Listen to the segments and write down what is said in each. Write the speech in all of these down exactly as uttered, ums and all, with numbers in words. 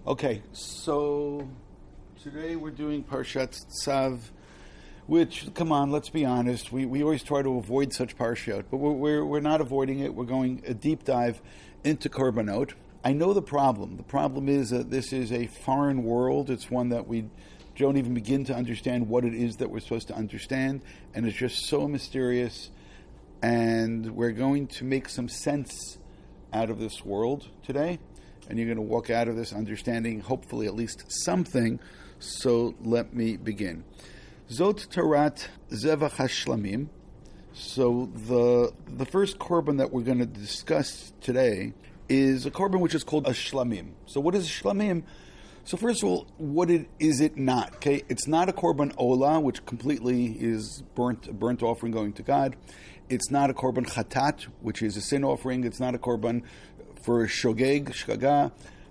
Okay, so today we're doing Parshat Tzav, which, come on, let's be honest, we, we always try to avoid such Parshat, but we're, we're, we're not avoiding it. We're going a deep dive into Korbanot. I know the problem. The problem is that this is a foreign world. It's one that we don't even begin to understand what it is that we're supposed to understand, and it's just so mysterious, and we're going to make some sense out of this world today. And you're going to walk out of this understanding, hopefully at least something. So let me begin. Zot Tarat Zevach HaShlamim. So the the first korban that we're going to discuss today is a korban which is called a shlamim. So what is a shlamim? So first of all, what it, is it not? Okay, it's not a korban olah, which completely is burnt a burnt offering going to God. It's not a korban chatat, which is a sin offering. It's not a korban for shogeg, shkaga.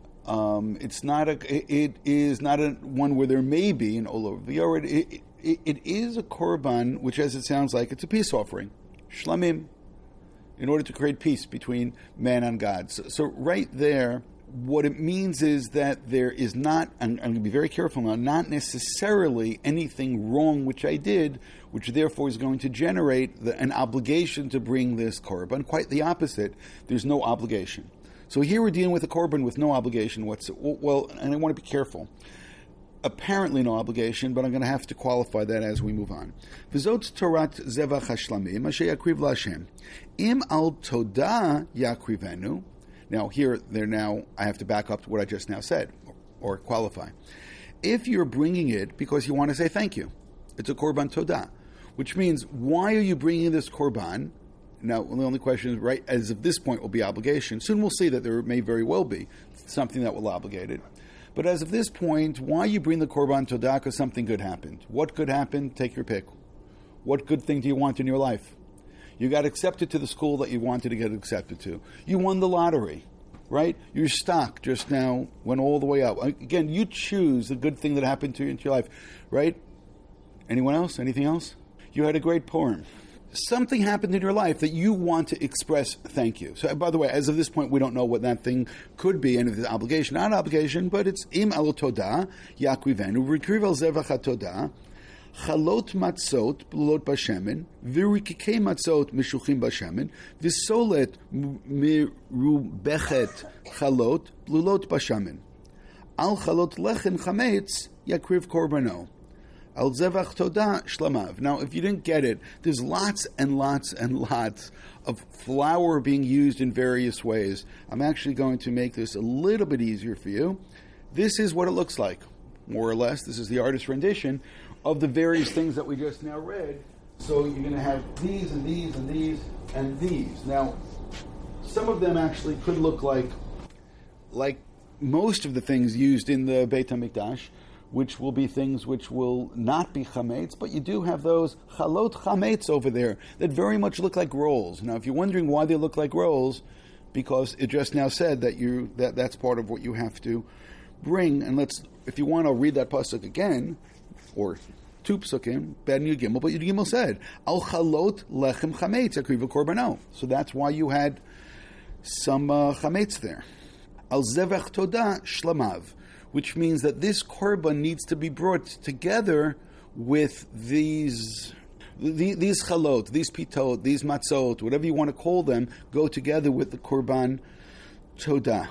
Um, it's not a. It, it is not a one where there may be an olah v'yored. It, it, it is a korban, which, as it sounds like, it's a peace offering, shlamim, in order to create peace between man and God. So, so right there, what it means is that there is not, and I'm going to be very careful now, not necessarily anything wrong which I did, which therefore is going to generate the, an obligation to bring this korban. Quite the opposite. There's no obligation. So here we're dealing with a korban with no obligation whatsoever. Well, and I want to be careful. Apparently no obligation, but I'm going to have to qualify that as we move on. V'zot Torat Zevach HaShlamim asher yakriv LaHashem. Im al todah yakrivenu. Now here, there now, I have to back up to what I just now said, or, or qualify. If you're bringing it because you want to say thank you, it's a korban todah, which means, why are you bringing this korban? Now, the only question is, right, as of this point will be obligation. Soon we'll see that there may very well be something that will obligate it. But as of this point, why you bring the korban todah? Because something good happened. What could happen? Take your pick. What good thing do you want in your life? You got accepted to the school that you wanted to get accepted to. You won the lottery, right? Your stock just now went all the way up. Again, you choose the good thing that happened to you in your life, right? Anyone else? Anything else? You had a great Purim. Something happened in your life that you want to express thank you. So, by the way, as of this point, we don't know what that thing could be, and if it's obligation, not obligation, but it's im al todah yakrivenu v'rekriv al zevach hatodah chalot matzot blulot bashemen v'rikikei matzot mishuchim bashemen v'solet mirubechet chalot blulot bashemen al chalot lechem chametz yakriv korbano. Al zevach todah shlamav. Now, if you didn't get it, there's lots and lots and lots of flour being used in various ways. I'm actually going to make this a little bit easier for you. This is what it looks like, more or less. This is the artist's rendition of the various things that we just now read. So you're going to have these and these and these and these. Now, some of them actually could look like, like most of the things used in the Beit HaMikdash, which will be things which will not be chametz, but you do have those chalot chametz over there that very much look like rolls. Now, if you're wondering why they look like rolls, because it just now said that you that that's part of what you have to bring. And let's, if you want to read that pasuk again, or two psukim, Ben Yud Gimel, but Yud Gimel said al chalot lechem chametz yakriv korbano. So that's why you had some uh, chametz there. Al zevach todah shlamav, which means that this korban needs to be brought together with these the, these chalot, these pitot, these matzot, whatever you want to call them, go together with the korban todah.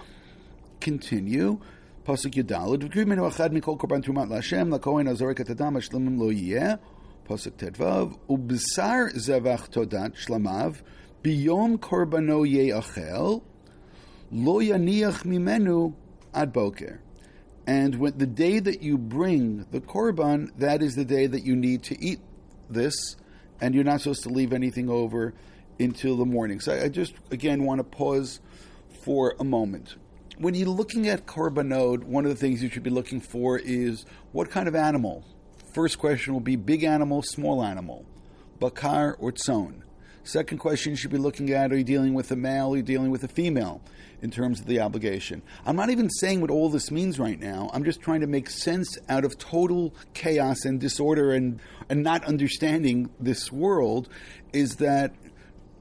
Continue. Pasuk Yudalad. V'krimenu achad mikol korban trumat laHashem lakohen azorek et adam hashlamim lo yeh. Pasuk Tedvav. Ubsar zevach todat shlamav biyom korbano ye'achel lo yaniach mimenu ad boker. And when the day that you bring the korban, that is the day that you need to eat this, and you're not supposed to leave anything over until the morning. So I just, again, want to pause for a moment. When you're looking at korbanot, one of the things you should be looking for is what kind of animal. First question will be big animal, small animal, bakar or tzon. Second question you should be looking at, are you dealing with a male, or are you dealing with a female in terms of the obligation? I'm not even saying what all this means right now. I'm just trying to make sense out of total chaos and disorder and, and not understanding this world, is that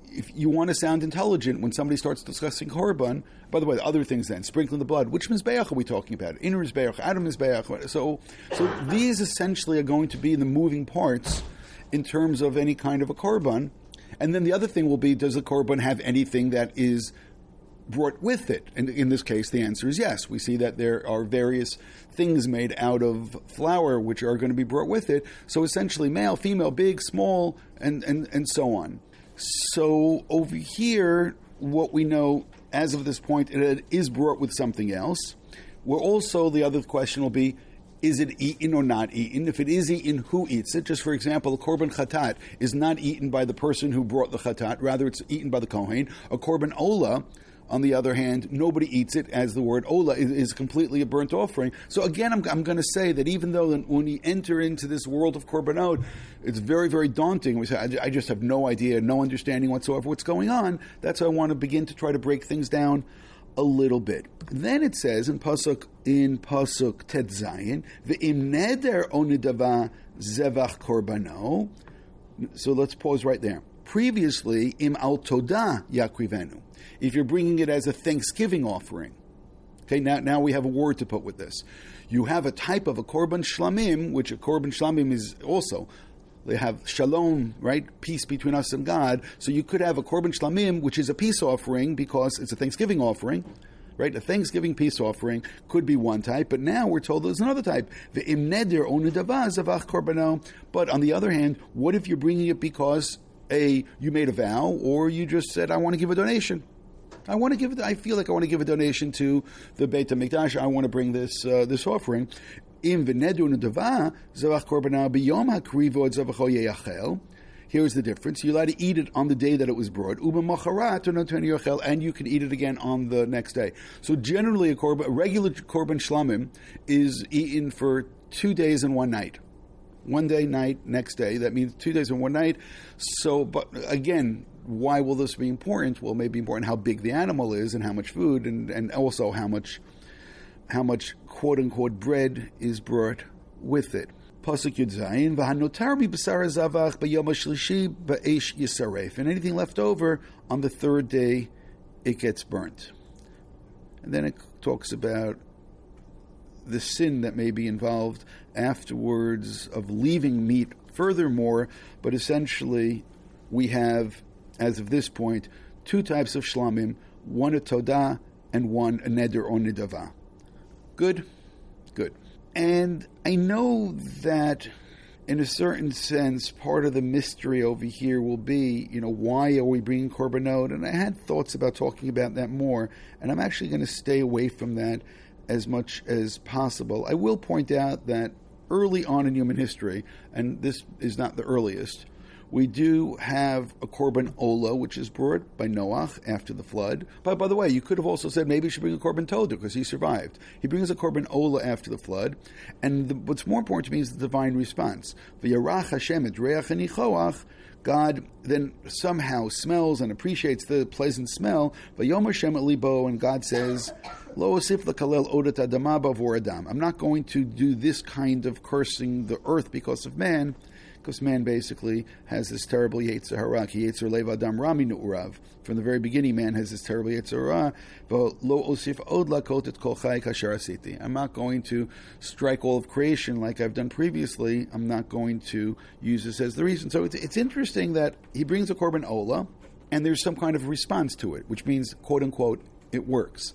if you want to sound intelligent when somebody starts discussing korban, by the way, the other things then, sprinkling the blood, which mizbeach are we talking about? Inner mizbeach, outer mizbeach. So, so these essentially are going to be the moving parts in terms of any kind of a korban. And then the other thing will be, does the korban have anything that is brought with it? And in this case, the answer is yes. We see that there are various things made out of flour which are going to be brought with it. So essentially male, female, big, small, and, and, and so on. So over here, what we know as of this point, it is brought with something else. We're also, the other question will be, is it eaten or not eaten? If it is eaten, who eats it? Just for example, a korban chatat is not eaten by the person who brought the chatat, rather it's eaten by the kohen. A korban ola, on the other hand, nobody eats it, as the word ola is, is completely a burnt offering. So again, I'm, I'm going to say that even though when we enter into this world of korbanot, it's very, very daunting. We say, I, I just have no idea, no understanding whatsoever what's going on. That's why I want to begin to try to break things down a little bit. Then it says in pasuk in pasuk Tet Zayin, ve'im neder onidava zevach korbano. So let's pause right there. Previously, im al todah yakrivenu. If you're bringing it as a thanksgiving offering, okay. Now, now we have a word to put with this. You have a type of a korban shlamim, which a korban shlamim is also. They have shalom, right? Peace between us and God. So you could have a korban shlamim, which is a peace offering because it's a Thanksgiving offering, right? A Thanksgiving peace offering could be one type, but now we're told there's another type. Ve'im neder onidava zavach korbano. But on the other hand, what if you're bringing it because a you made a vow, or you just said, I want to give a donation. I want to give. I feel like I want to give a donation to the Beit HaMikdash. I want to bring this uh, this offering. Here's the difference. You're allowed to eat it on the day that it was brought, and you can eat it again on the next day. So generally, a, korban, a regular korban shlamim is eaten for two days and one night. One day, night, next day. That means two days and one night. So, but again, why will this be important? Well, it may be important how big the animal is and how much food, and, and also how much how much quote-unquote bread is brought with it. Pasuk Yud Zayin, v'hanotar bi b'sar zavach b'yom hashlishi b'eish yisaref. And anything left over, on the third day, it gets burnt. And then it talks about the sin that may be involved afterwards of leaving meat furthermore, but essentially we have, as of this point, two types of shlamim, one a todah and one a neder or nidava. Good? Good. And I know that in a certain sense, part of the mystery over here will be, you know, why are we bringing korbanot? And I had thoughts about talking about that more, and I'm actually going to stay away from that as much as possible. I will point out that early on in human history, and this is not the earliest, we do have a korban ola, which is brought by Noach after the flood. But by the way, you could have also said maybe you should bring a korban todah because he survived. He brings a korban ola after the flood, and the, what's more important to me is the divine response. V'yarach Hashem et reach anichoach. God then somehow smells and appreciates the pleasant smell. V'yom Hashem et libo, and God says, Lo osif l'kalel odat adama b'avor adam. I'm not going to do this kind of cursing the earth because of man. Because man basically has this terrible Yetzer Hara. Ki Yetzer Lev Adam Rami Nu'urav. From the very beginning, man has this terrible Yetzer Hara. Lo osif od lakot et kol chai kasher asiti. I'm not going to strike all of creation like I've done previously. I'm not going to use this as the reason. So it's, it's interesting that he brings a korban ola, and there's some kind of response to it, which means, quote unquote, it works.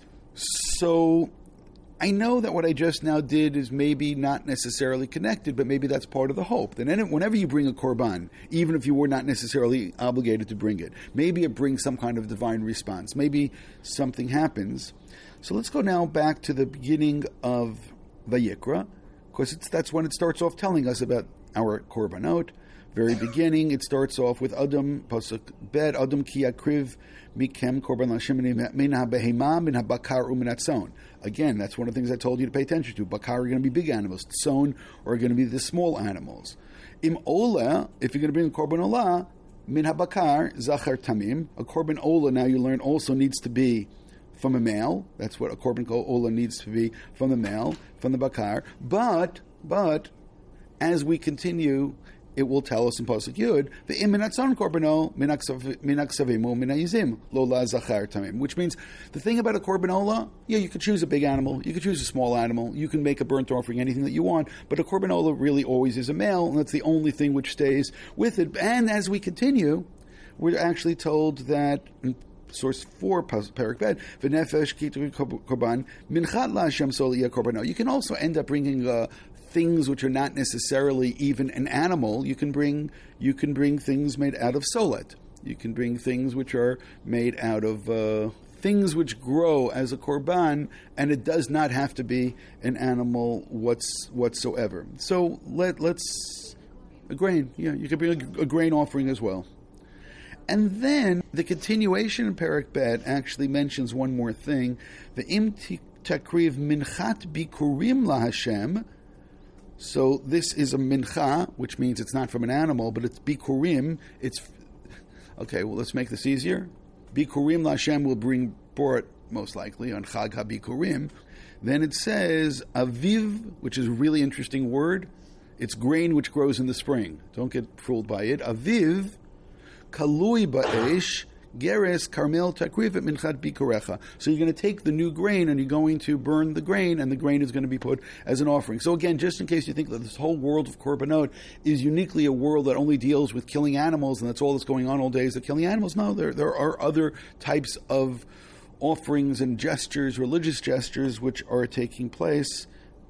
So I know that what I just now did is maybe not necessarily connected, but maybe that's part of the hope. Then whenever you bring a korban, even if you were not necessarily obligated to bring it, maybe it brings some kind of divine response. Maybe something happens. So let's go now back to the beginning of Vayikra, because it's, that's when it starts off telling us about our korbanot. Very beginning, it starts off with Adam, pasuk bet, Adam ki yakriv mikem korban l'Hashem min ha-behema min ha-bakar u'min ha-tzon. Again, that's one of the things I told you to pay attention to. Bakar are going to be big animals. Tzon are going to be the small animals. Im ola, if you're going to bring a korban ola, min ha-bakar zachar tamim. A korban ola, now you learn, also needs to be from a male. That's what a korban ola needs to be, from the male, from the bakar. But, but, as we continue it will tell us in Pasuk Yud, the im minatzon korbano minaksavemu minayizim lola zachar tamim, which means the thing about a korbanola, yeah, you could choose a big animal, you could choose a small animal, you can make a burnt offering, anything that you want, but a korbanola really always is a male, and that's the only thing which stays with it. And as we continue, we're actually told that source four, Perek Bet, v'nefesh kitri korban minchat la'Hashem soliyah korbano. You can also end up bringing uh, things which are not necessarily even an animal. You can bring you can bring things made out of solet. You can bring things which are made out of uh, things which grow as a korban, and it does not have to be an animal what's, whatsoever. So let let's a grain. Yeah, you can bring a, a grain offering as well. And then the continuation in Perek Bet actually mentions one more thing: the im takriv minchat bikurim laHashem. So this is a mincha, which means it's not from an animal, but it's bikurim. It's okay. Well, let's make this easier. Bikurim laHashem will bring bort most likely on Chag HaBikurim. Then it says aviv, which is a really interesting word. It's grain which grows in the spring. Don't get fooled by it. Aviv. Kalui ba'esh, geres karmel takrivet minchat bikurecha. So you're going to take the new grain and you're going to burn the grain, and the grain is going to be put as an offering. So again, just in case you think that this whole world of korbanot is uniquely a world that only deals with killing animals and that's all that's going on all day is that killing animals, no, there there are other types of offerings and gestures, religious gestures, which are taking place,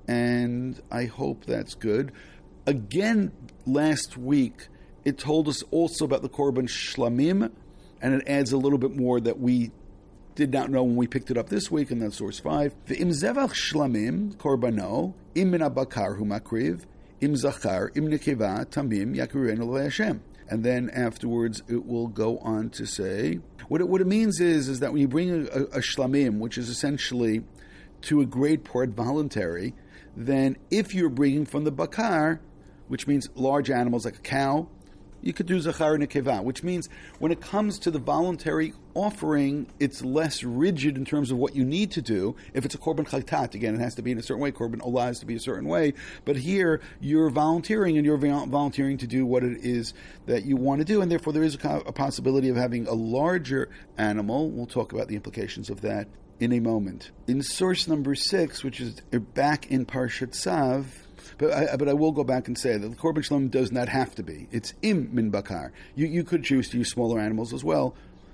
and I hope that's good. Again, last week, it told us also about the korban shlamim, and it adds a little bit more that we did not know when we picked it up this week, and that's source five. The im zevach shlamim korbano im min abakar hu makriv im zachar im nekeva tamim yakirenu leHashem. And then afterwards it will go on to say what it, what it means is is that when you bring a, a, a shlamim, which is essentially to a great part voluntary, then if you're bringing from the bakar, which means large animals like a cow, you could do zachar and nekeva, which means when it comes to the voluntary offering, it's less rigid in terms of what you need to do. If it's a korban chatat, again, it has to be in a certain way. Korban olah has to be a certain way. But here, you're volunteering, and you're volunteering to do what it is that you want to do, and therefore there is a, a possibility of having a larger animal. We'll talk about the implications of that in a moment. In source number six, which is back in Parshat Tzav, But I, but I will go back and say that the korban shlamim does not have to be. It's im min bakar. You you could choose to use smaller animals as well.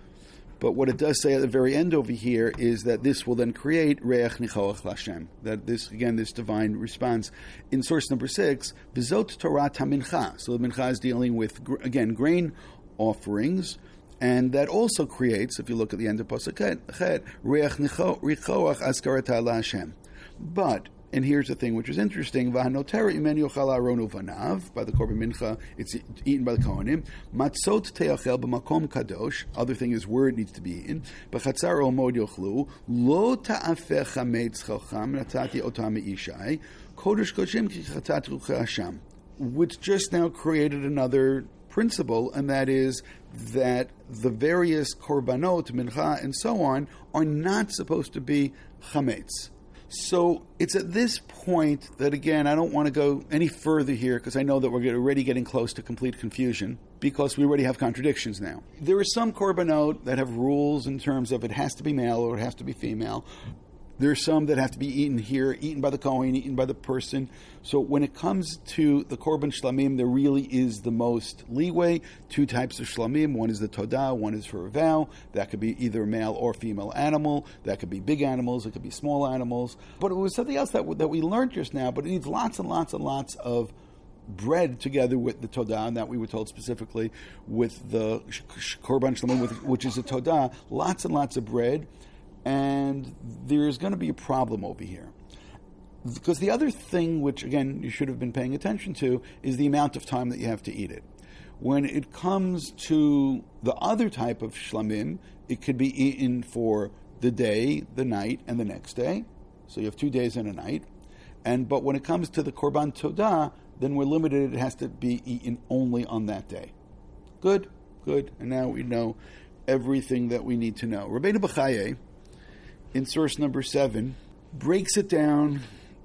But what it does say at the very end over here is that this will then create reach nichoach l'Hashem. That this, again, this divine response. In source number six, v'zot Torah hamincha. So the mincha is dealing with, again, grain offerings. And that also creates, if you look at the end of Pasuk Chet, reach nichoach askarata l'Hashem. But and here's the thing which is interesting. V'hanotera imen yochal aronu vanav. By the korban mincha, it's eaten by the kohanim. Matzot teachel b'makom kadosh. Other thing is where it needs to be eaten. B'chatzar omod yochlu. Lo ta'afeh chametz chalcham natati otam ishai. Kodesh koshim ki chatat rucha Hashem. Which just now created another principle, and that is that the various korbanot, mincha, and so on, are not supposed to be chametz. So it's at this point that, again, I don't want to go any further here because I know that we're already getting close to complete confusion because we already have contradictions now. There are some korbanot that have rules in terms of it has to be male or it has to be female. There are some that have to be eaten here, eaten by the Kohen, eaten by the person. So when it comes to the korban shlamim, there really is the most leeway. Two types of shlamim. One is the todah, one is for a vow. That could be either male or female animal. That could be big animals. It could be small animals. But it was something else that, that we learned just now, but it needs lots and lots and lots of bread together with the todah, and that we were told specifically with the korban shlamim, which is a todah. Lots and lots of bread. And there's going to be a problem over here. Because the other thing, which, again, you should have been paying attention to, is the amount of time that you have to eat it. When it comes to the other type of shlamim, it could be eaten for the day, the night, and the next day. So you have two days and a night. And But when it comes to the korban todah, then we're limited. It has to be eaten only on that day. Good, good. And now we know everything that we need to know. Rabbeinu B'chaye, in source number seven, breaks it down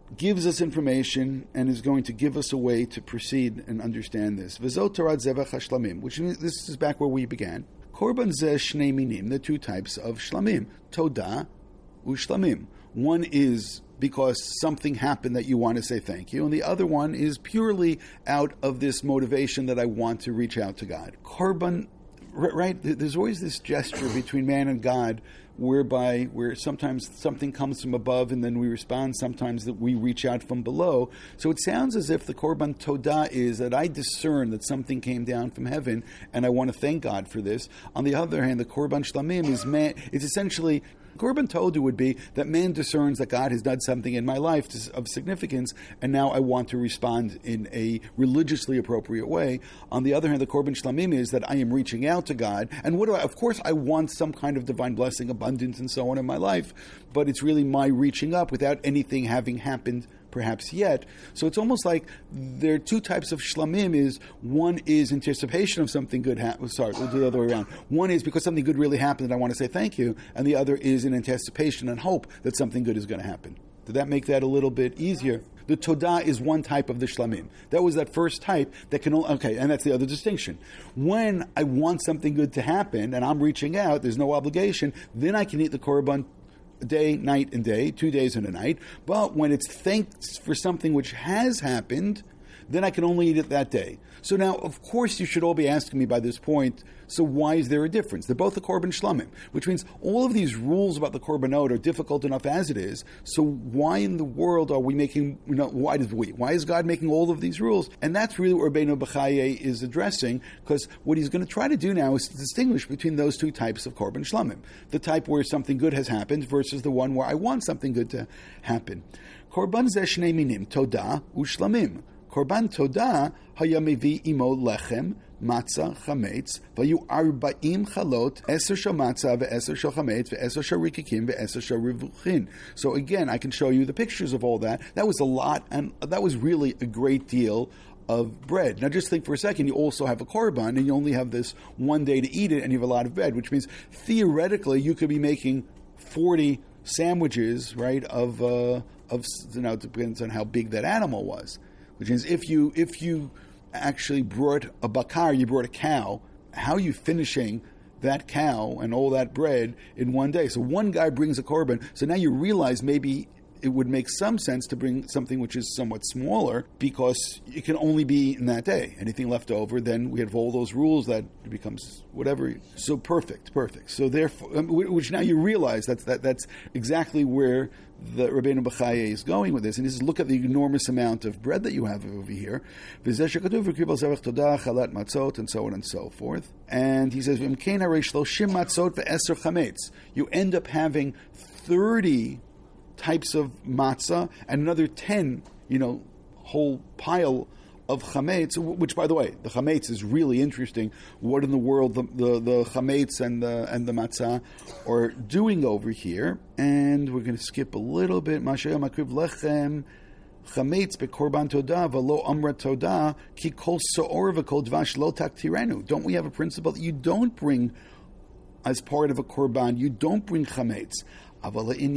gives us information and is going to give us a way to proceed and understand this. V'zot Torah zevach hashlamim, which means this is back where we began. Korban zeh shnei minim, the two types of shlamim, todah u'shlamim. One is because something happened that you want to say thank you, and the other one is purely out of this motivation that I want to reach out to God. Korban, right? There's always this gesture between man and God, whereby where sometimes something comes from above and then we respond, sometimes that we reach out from below. So it sounds as if the Korban Todah is that I discern that something came down from heaven and I want to thank God for this. On the other hand, the Korban Shlamim is man, it's essentially, Korban Todah would be that man discerns that God has done something in my life to, of significance, and now I want to respond in a religiously appropriate way. On the other hand, the Korban Shlamim is that I am reaching out to God, and what do I, of course I want some kind of divine blessing, abundance, and so on in my life, but it's really my reaching up without anything having happened perhaps yet. So it's almost like there are two types of shlamim. Is one is anticipation of something good happening. Sorry, we'll do the other way around. One is because something good really happened and I want to say thank you, and the other is an anticipation and hope that something good is going to happen. Did that make that a little bit easier? The todah is one type of the shlamim. That was that first type that can only, okay, and that's the other distinction. When I want something good to happen and I'm reaching out, there's no obligation, then I can eat the korban day, night, and day, two days and a night. But when it's thanks for something which has happened, then I can only eat it that day. So now, of course, you should all be asking me by this point, so why is there a difference? They're both the Korban Shlamim, which means all of these rules about the Korbanot are difficult enough as it is, so why in the world are we making, you know, why does we, why is God making all of these rules? And that's really what Rabbeinu Bechaye is addressing, because what he's going to try to do now is to distinguish between those two types of Korban Shlamim. The type where something good has happened versus the one where I want something good to happen. Korban zeh shnei minim, todah u'shlamim. Korban Todah haya mevi imo lechem, matzah, chametz, vayu arba'im chalot, eser shel matzah, ve'eser shel chametz, ve'eser shel rikikim, ve'eser shel rivuchin. So again, I can show you the pictures of all that. That was a lot, and that was really a great deal of bread. Now just think for a second, you also have a korban, and you only have this one day to eat it, and you have a lot of bread, which means theoretically you could be making forty sandwiches, right, of, uh, of you know, it depends on how big that animal was. Which means if you if you actually brought a bakar, you brought a cow, how are you finishing that cow and all that bread in one day? So one guy brings a korban, so now you realize maybe it would make some sense to bring something which is somewhat smaller because it can only be in that day. Anything left over, then we have all those rules that it becomes whatever. So perfect, perfect. So therefore, which now you realize that's that that's exactly where the Rabbeinu Bechaye is going with this. And he says, look at the enormous amount of bread that you have over here. And so on and so forth. And he says, you end up having thirty types of matzah and another ten, you know, whole pile of chametz, which, by the way, the chametz is really interesting. What in the world the, the, the chametz and the and the matzah are doing over here? And we're going to skip a little bit. Mashayah makriv lechem chametz bekorban todah v'lo amra todah ki kol so'or v'kol dvash lo taktirenu. Don't we have a principle that you don't bring as part of a korban? You don't bring chametz. He goes, no,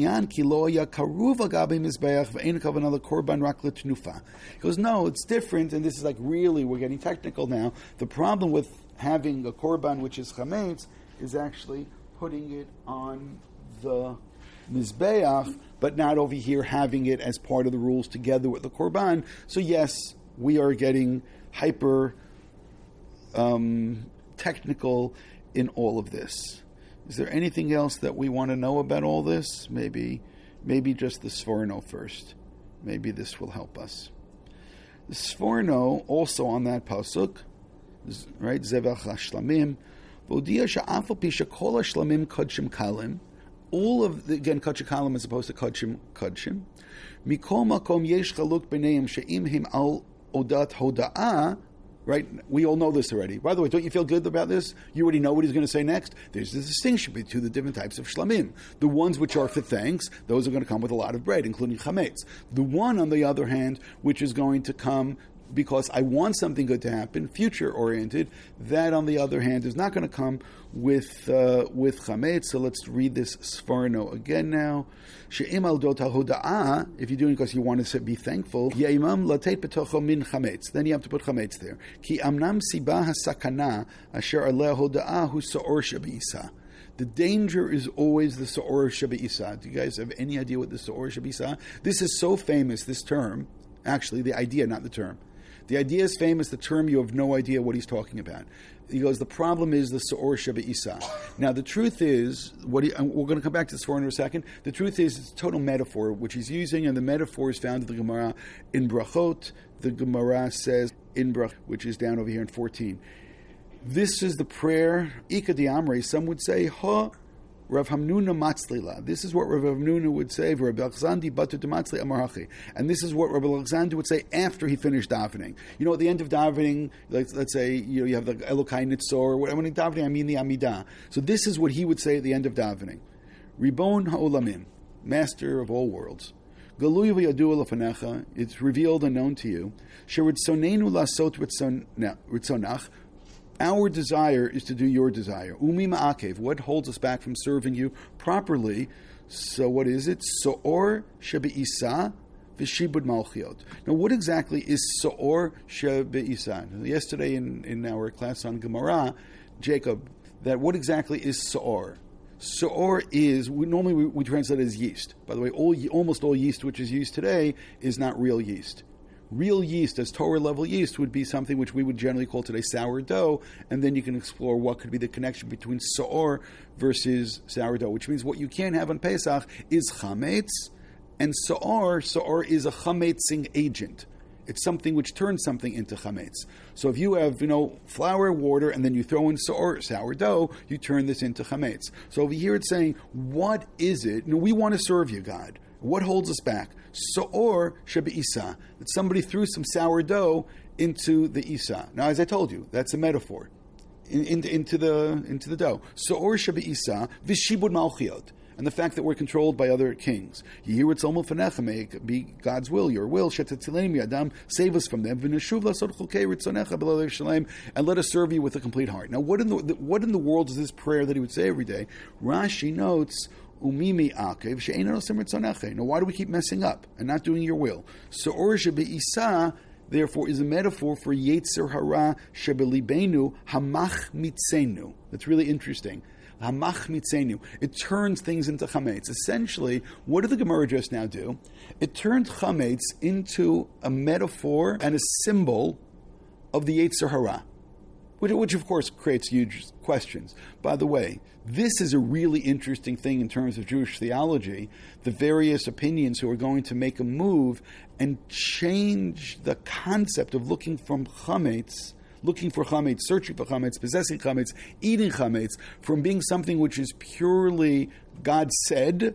it's different, and this is like really, we're getting technical now. The problem with having a korban which is chametz is actually putting it on the mizbeach, but not over here having it as part of the rules together with the korban. So yes, we are getting hyper um, technical in all of this. Is there anything else that we want to know about all this? Maybe maybe just the Sforno first. Maybe this will help us. The Sforno, also on that pasuk, right? Zevach hashlamim, v'odia she'afal pi shekol hashlamim kodshim kalim. All of the, again, kodshim kalim as opposed to kodshim kodshim. Mikol makom yesh chaluk b'neim she'im him al odat hoda'ah. Right? We all know this already. By the way, don't you feel good about this? You already know what he's going to say next. There's the distinction between the different types of shlamim. The ones which are for thanks, those are going to come with a lot of bread, including chametz. The one, on the other hand, which is going to come because I want something good to happen, future-oriented. That, on the other hand, is not going to come with uh, with chametz. So let's read this Sforno again now. She'im al dot hoda'ah, if you're doing it because you want to be thankful, ye'imam latet betocho min chametz. Then you have to put chametz there. Ki amnam sibah hasakana asher aleh hoda'ah hu sa'or shebe'isa. The danger is always the Sa'or Shebe'isa. Do you guys have any idea what the Sa'or Shebe'isa? This is so famous, this term. Actually, the idea, not the term. The idea is famous, the term, you have no idea what he's talking about. He goes, the problem is the Sa'or Shebe'isa. Now, the truth is, what he, we're going to come back to this for in a second. The truth is, it's a total metaphor, which he's using, and the metaphor is found in the Gemara in Brachot. The Gemara says, in Brach, which is down over here in fourteen. This is the prayer, Ika di Amrei, some would say, Ha Rav Hamnuna Matzlila. This is what Rav Hamnuna would say, Rav Alexandi Batu de Matzli Amarachi. And this is what Rav Alexander would say after he finished davening. You know, at the end of davening, let's, let's say, you know, you have the Elokai Nitzor, or when I'm davening, I mean the Amidah. So this is what he would say at the end of davening. Ribon Ha'olamim, Master of all worlds. Galuy v'yadu lefanecha, it's revealed and known to you. Sheritzonenu lasot ritzonach, our desire is to do your desire. Umi ma'akev, what holds us back from serving you properly? So what is it? So'or shebe'isa v'shibud malchiot. Now what exactly is So'or shebe'isa? Yesterday in, in our class on Gemara, Jacob, that what exactly is So'or? So'or is, we, normally we, we translate it as yeast. By the way, all, almost all yeast which is used today is not real yeast. Real yeast, as Torah level yeast, would be something which we would generally call today sourdough, and then you can explore what could be the connection between so'or versus sourdough, which means what you can't have on Pesach is chametz, and so'or, so'or is a chametzing agent. It's something which turns something into chametz. So if you have, you know, flour, water, and then you throw in so'or, sourdough, you turn this into chametz. So over here it's saying, what is it? You know, we want to serve you, God. What holds us back? So'or shebe'isa. That somebody threw some sourdough into the isa. Now, as I told you, that's a metaphor. In, in, into the into the dough. So'or shebe'isa v'shibud malchiot. And the fact that we're controlled by other kings. May it be God's will, your will. Save us from them. And let us serve you with a complete heart. Now, what in the what in the world is this prayer that he would say every day? Rashi notes, Umimi akev. Now, why do we keep messing up and not doing your will? So'or shebe'isa, therefore, is a metaphor for Yetzer Hara shebelibenu hamach mitzenu. That's really interesting. Hamach mitzenu. It turns things into chametz. Essentially, what did the Gemara just now do? It turned chametz into a metaphor and a symbol of the Yetzer Hara, which, which of course creates huge questions. By the way, this is a really interesting thing in terms of Jewish theology, the various opinions who are going to make a move and change the concept of looking from chametz, looking for chametz, searching for chametz, possessing chametz, eating chametz, from being something which is purely God said,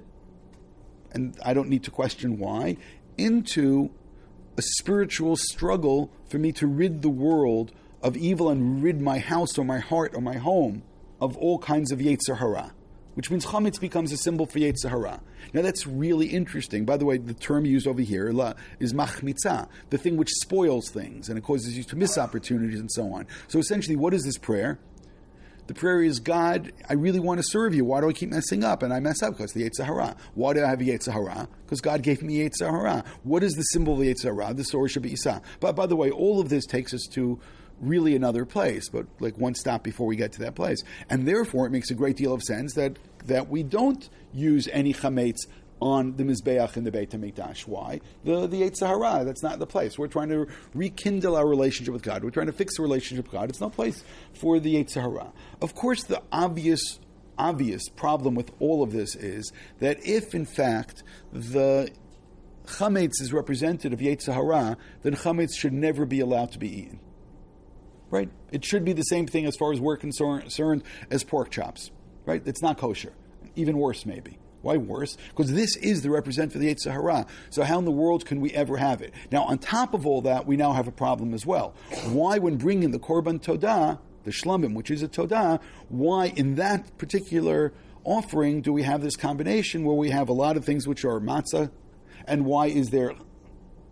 and I don't need to question why, into a spiritual struggle for me to rid the world of evil and rid my house or my heart or my home of all kinds of Yetzer Hara, which means chametz becomes a symbol for Yetzer Hara. Now that's really interesting. By the way, the term used over here is machmitzah, the thing which spoils things, and it causes you to miss opportunities and so on. So essentially, what is this prayer? The prayer is, God, I really want to serve you. Why do I keep messing up? And I mess up because the Yetzer Hara. Why do I have a Yetzer Hara? Because God gave me Yetzer Hara. What is the symbol of the Yetzer Hara? The So'or shebe'isa. But by the way, all of this takes us to really another place, but like one stop before we get to that place. And therefore, it makes a great deal of sense that, that we don't use any chametz on the Mizbeach in the Beit HaMikdash. Why? The, the Yetzer Hara, that's not the place. We're trying to rekindle our relationship with God. We're trying to fix the relationship with God. It's no place for the Yetzer Hara. Of course, the obvious obvious problem with all of this is that if, in fact, the chametz is representative of Yetzer Hara, then chametz should never be allowed to be eaten. Right? It should be the same thing as far as we're concerned as pork chops. Right? It's not kosher. Even worse, maybe. Why worse? Because this is the representative for the Yetzer Hara. So how in the world can we ever have it? Now, on top of all that, we now have a problem as well. Why, when bringing the Korban Todah, the Shlomim, which is a Todah, why in that particular offering do we have this combination where we have a lot of things which are matzah, and why is there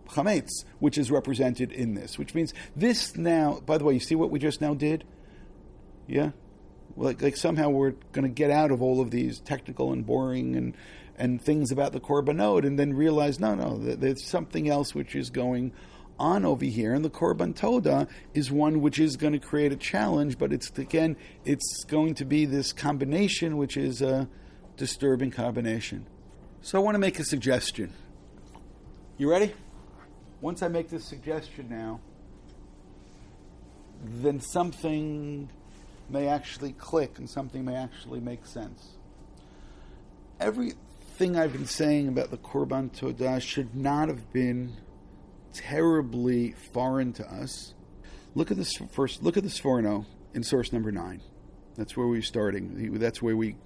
chametz, which is represented in this. Which means this now, by the way, you see what we just now did? Yeah? Like, like somehow we're going to get out of all of these technical and boring and, and things about the korbanot and then realize, no, no, there's something else which is going on over here. And the korban toda is one which is going to create a challenge, but it's, again, it's going to be this combination which is a disturbing combination. So I want to make a suggestion. You ready? Once I make this suggestion now, then something may actually click and something may actually make sense. Everything I've been saying about the Korban Todah should not have been terribly foreign to us. Look at this first. Look at the Sforno in source number nine. That's where we're starting. That's where we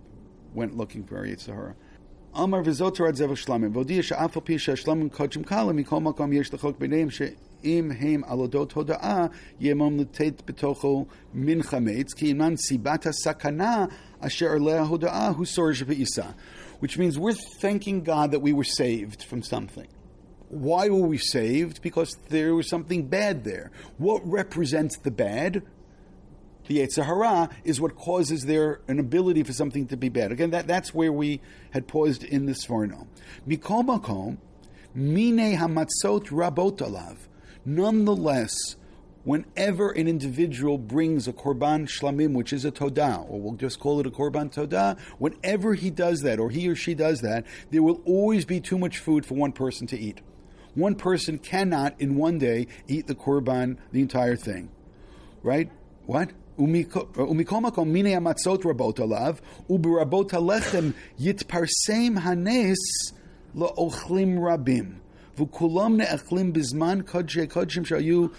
went looking for Yetzer Hara. Amar v'zotar ad zev shlamim v'odiya she'af al pi she'shlamim kodshim kalam mikol makom yesh lechok b'neim she'im heim alodot hoda'ah yemom l'tet b'tocho min chametz ki iman sibata sakana asher leha hoda'ah hu sorj v'isa. Which means we're thanking God that we were saved from something. Why were we saved? Because there was something bad there. What represents the bad? The Yetzer Hara is what causes there an ability for something to be bad. Again, that, that's where we had paused in the Sforno. Mikol makom, mine hamatzot rabot alav. Nonetheless, whenever an individual brings a korban shlamim, which is a todah, or we'll just call it a korban todah, whenever he does that, or he or she does that, there will always be too much food for one person to eat. One person cannot, in one day, eat the korban, the entire thing. Right? What? Umikol makom mine hamatzot rabot alav, uberabot halechem yitparsem hanes la'ochlim rabim. V'kulam ne'achlim bizman kodshei kodshim shayu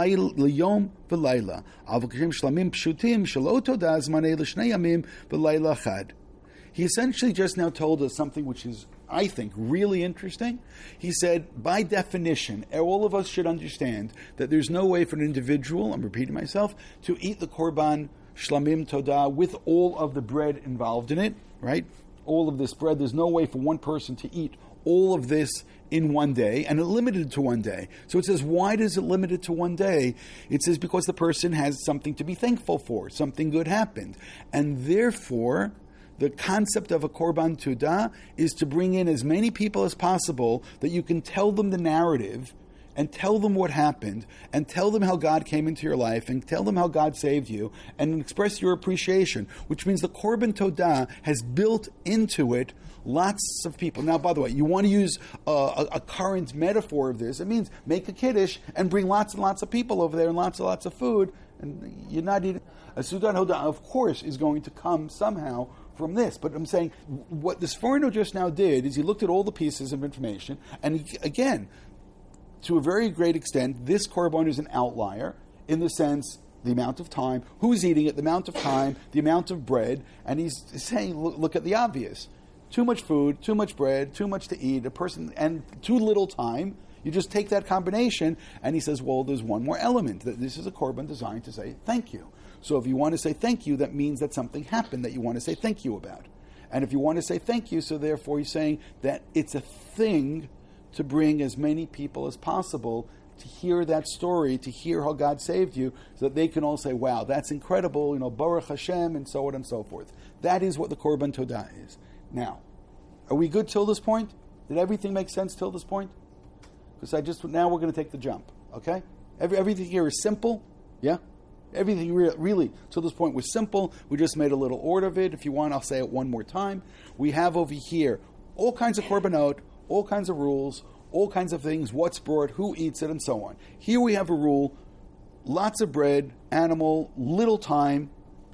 l'yom v'layla. Al v'kashim shlamim pshutim shelo todah zmanei l'shnei yamim v'layla chad. He essentially just now told us something which is, I think, really interesting. He said, by definition, all of us should understand that there's no way for an individual, I'm repeating myself, to eat the korban shlamim todah with all of the bread involved in it, right? All of this bread, there's no way for one person to eat all of this in one day, and it limited to one day. So it says, why does it limit it to one day? It says because the person has something to be thankful for, something good happened. And therefore, the concept of a korban todah is to bring in as many people as possible that you can tell them the narrative and tell them what happened and tell them how God came into your life and tell them how God saved you and express your appreciation, which means the korban todah has built into it lots of people. Now, by the way, you want to use a, a, a current metaphor of this. It means make a kiddush and bring lots and lots of people over there and lots and lots of food, and you're not eating. A Sudan Hodah, of course, is going to come somehow from this. But I'm saying what the Sforno just now did is he looked at all the pieces of information, and he, again, to a very great extent, this korban is an outlier in the sense the amount of time, who's eating it, the amount of time, the amount of bread, and he's saying, look, look at the obvious. Too much food, too much bread, too much to eat, a person, and too little time. You just take that combination, and he says, well, there's one more element. That this is a korban designed to say thank you. So if you want to say thank you, that means that something happened that you want to say thank you about. And if you want to say thank you, so therefore you're saying that it's a thing to bring as many people as possible to hear that story, to hear how God saved you, so that they can all say, wow, that's incredible, you know, Baruch Hashem, and so on and so forth. That is what the Korban Todah is. Now, are we good till this point? Did everything make sense till this point? Because I just, now we're going to take the jump, okay? Every, everything here is simple, yeah? Everything re- really, till this point, was simple. We just made a little order of it. If you want, I'll say it one more time. We have over here all kinds of korbanot, all kinds of rules, all kinds of things, what's brought, who eats it, and so on. Here we have a rule, lots of bread, animal, little time.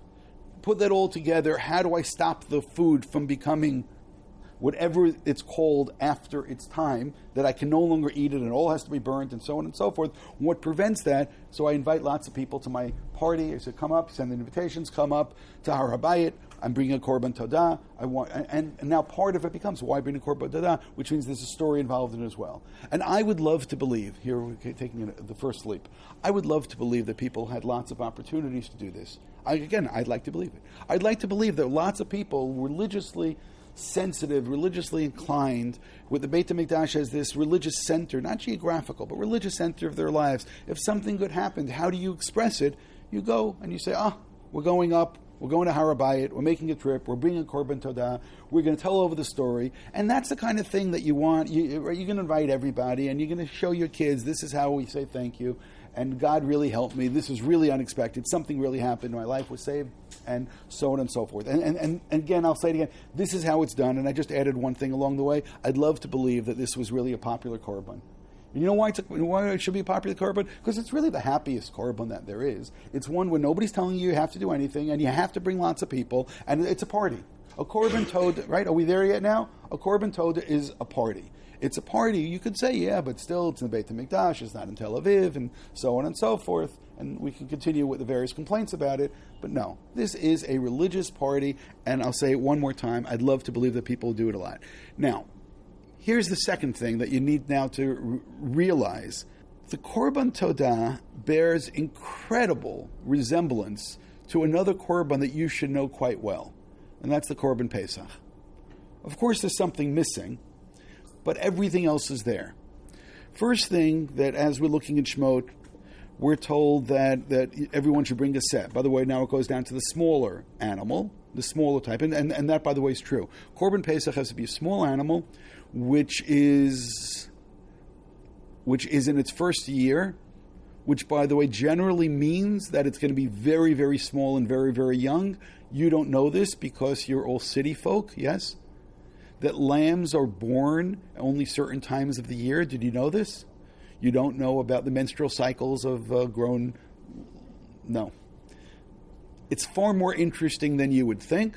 Put that all together. How do I stop the food from becoming whatever it's called after its time, that I can no longer eat it and it all has to be burnt and so on and so forth? What prevents that? So I invite lots of people to my party. I say, come up, send invitations, come up to Har HaBayit. I'm bringing a Korban Todah. I want, and, and now part of it becomes, why bring a Korban Todah? Which means there's a story involved in it as well. And I would love to believe, here we're taking the first leap, I would love to believe that people had lots of opportunities to do this. I, again, I'd like to believe it. I'd like to believe that lots of people religiously sensitive, religiously inclined, with the Beit HaMikdash as this religious center, not geographical, but religious center of their lives. If something good happened, how do you express it? You go and you say, ah, we're going up, we're going to Har HaBayit, we're making a trip, we're bringing a Korban Todah, we're going to tell over the story. And that's the kind of thing that you want. You, you're going to invite everybody, and you're going to show your kids, this is how we say thank you. And God really helped me. This was really unexpected. Something really happened. My life was saved, and so on and so forth. And, and, and again, I'll say it again, this is how it's done. And I just added one thing along the way. I'd love to believe that this was really a popular Korban. And you know why, it's a, why it should be a popular Korban? Because it's really the happiest Korban that there is. It's one where nobody's telling you you have to do anything, and you have to bring lots of people, and it's a party. A Korban Todah, right? Are we there yet now? A Korban Todah is a party. It's a party. You could say, yeah, but still, it's in the Beit HaMikdash, it's not in Tel Aviv, and so on and so forth. And we can continue with the various complaints about it. But no, this is a religious party, and I'll say it one more time. I'd love to believe that people do it a lot. Now, here's the second thing that you need now to r- realize. The Korban Todah bears incredible resemblance to another Korban that you should know quite well, and that's the Korban Pesach. Of course, there's something missing, but everything else is there. First thing, that as we're looking at Shemot, we're told that, that everyone should bring a set. By the way, now it goes down to the smaller animal, the smaller type. And, and, and that, by the way, is true. Korban Pesach has to be a small animal, which is, which is in its first year, which, by the way, generally means that it's going to be very, very small and very, very young. You don't know this because you're all city folk, yes? That lambs are born only certain times of the year. Did you know this? You don't know about the menstrual cycles of uh, grown... No. It's far more interesting than you would think.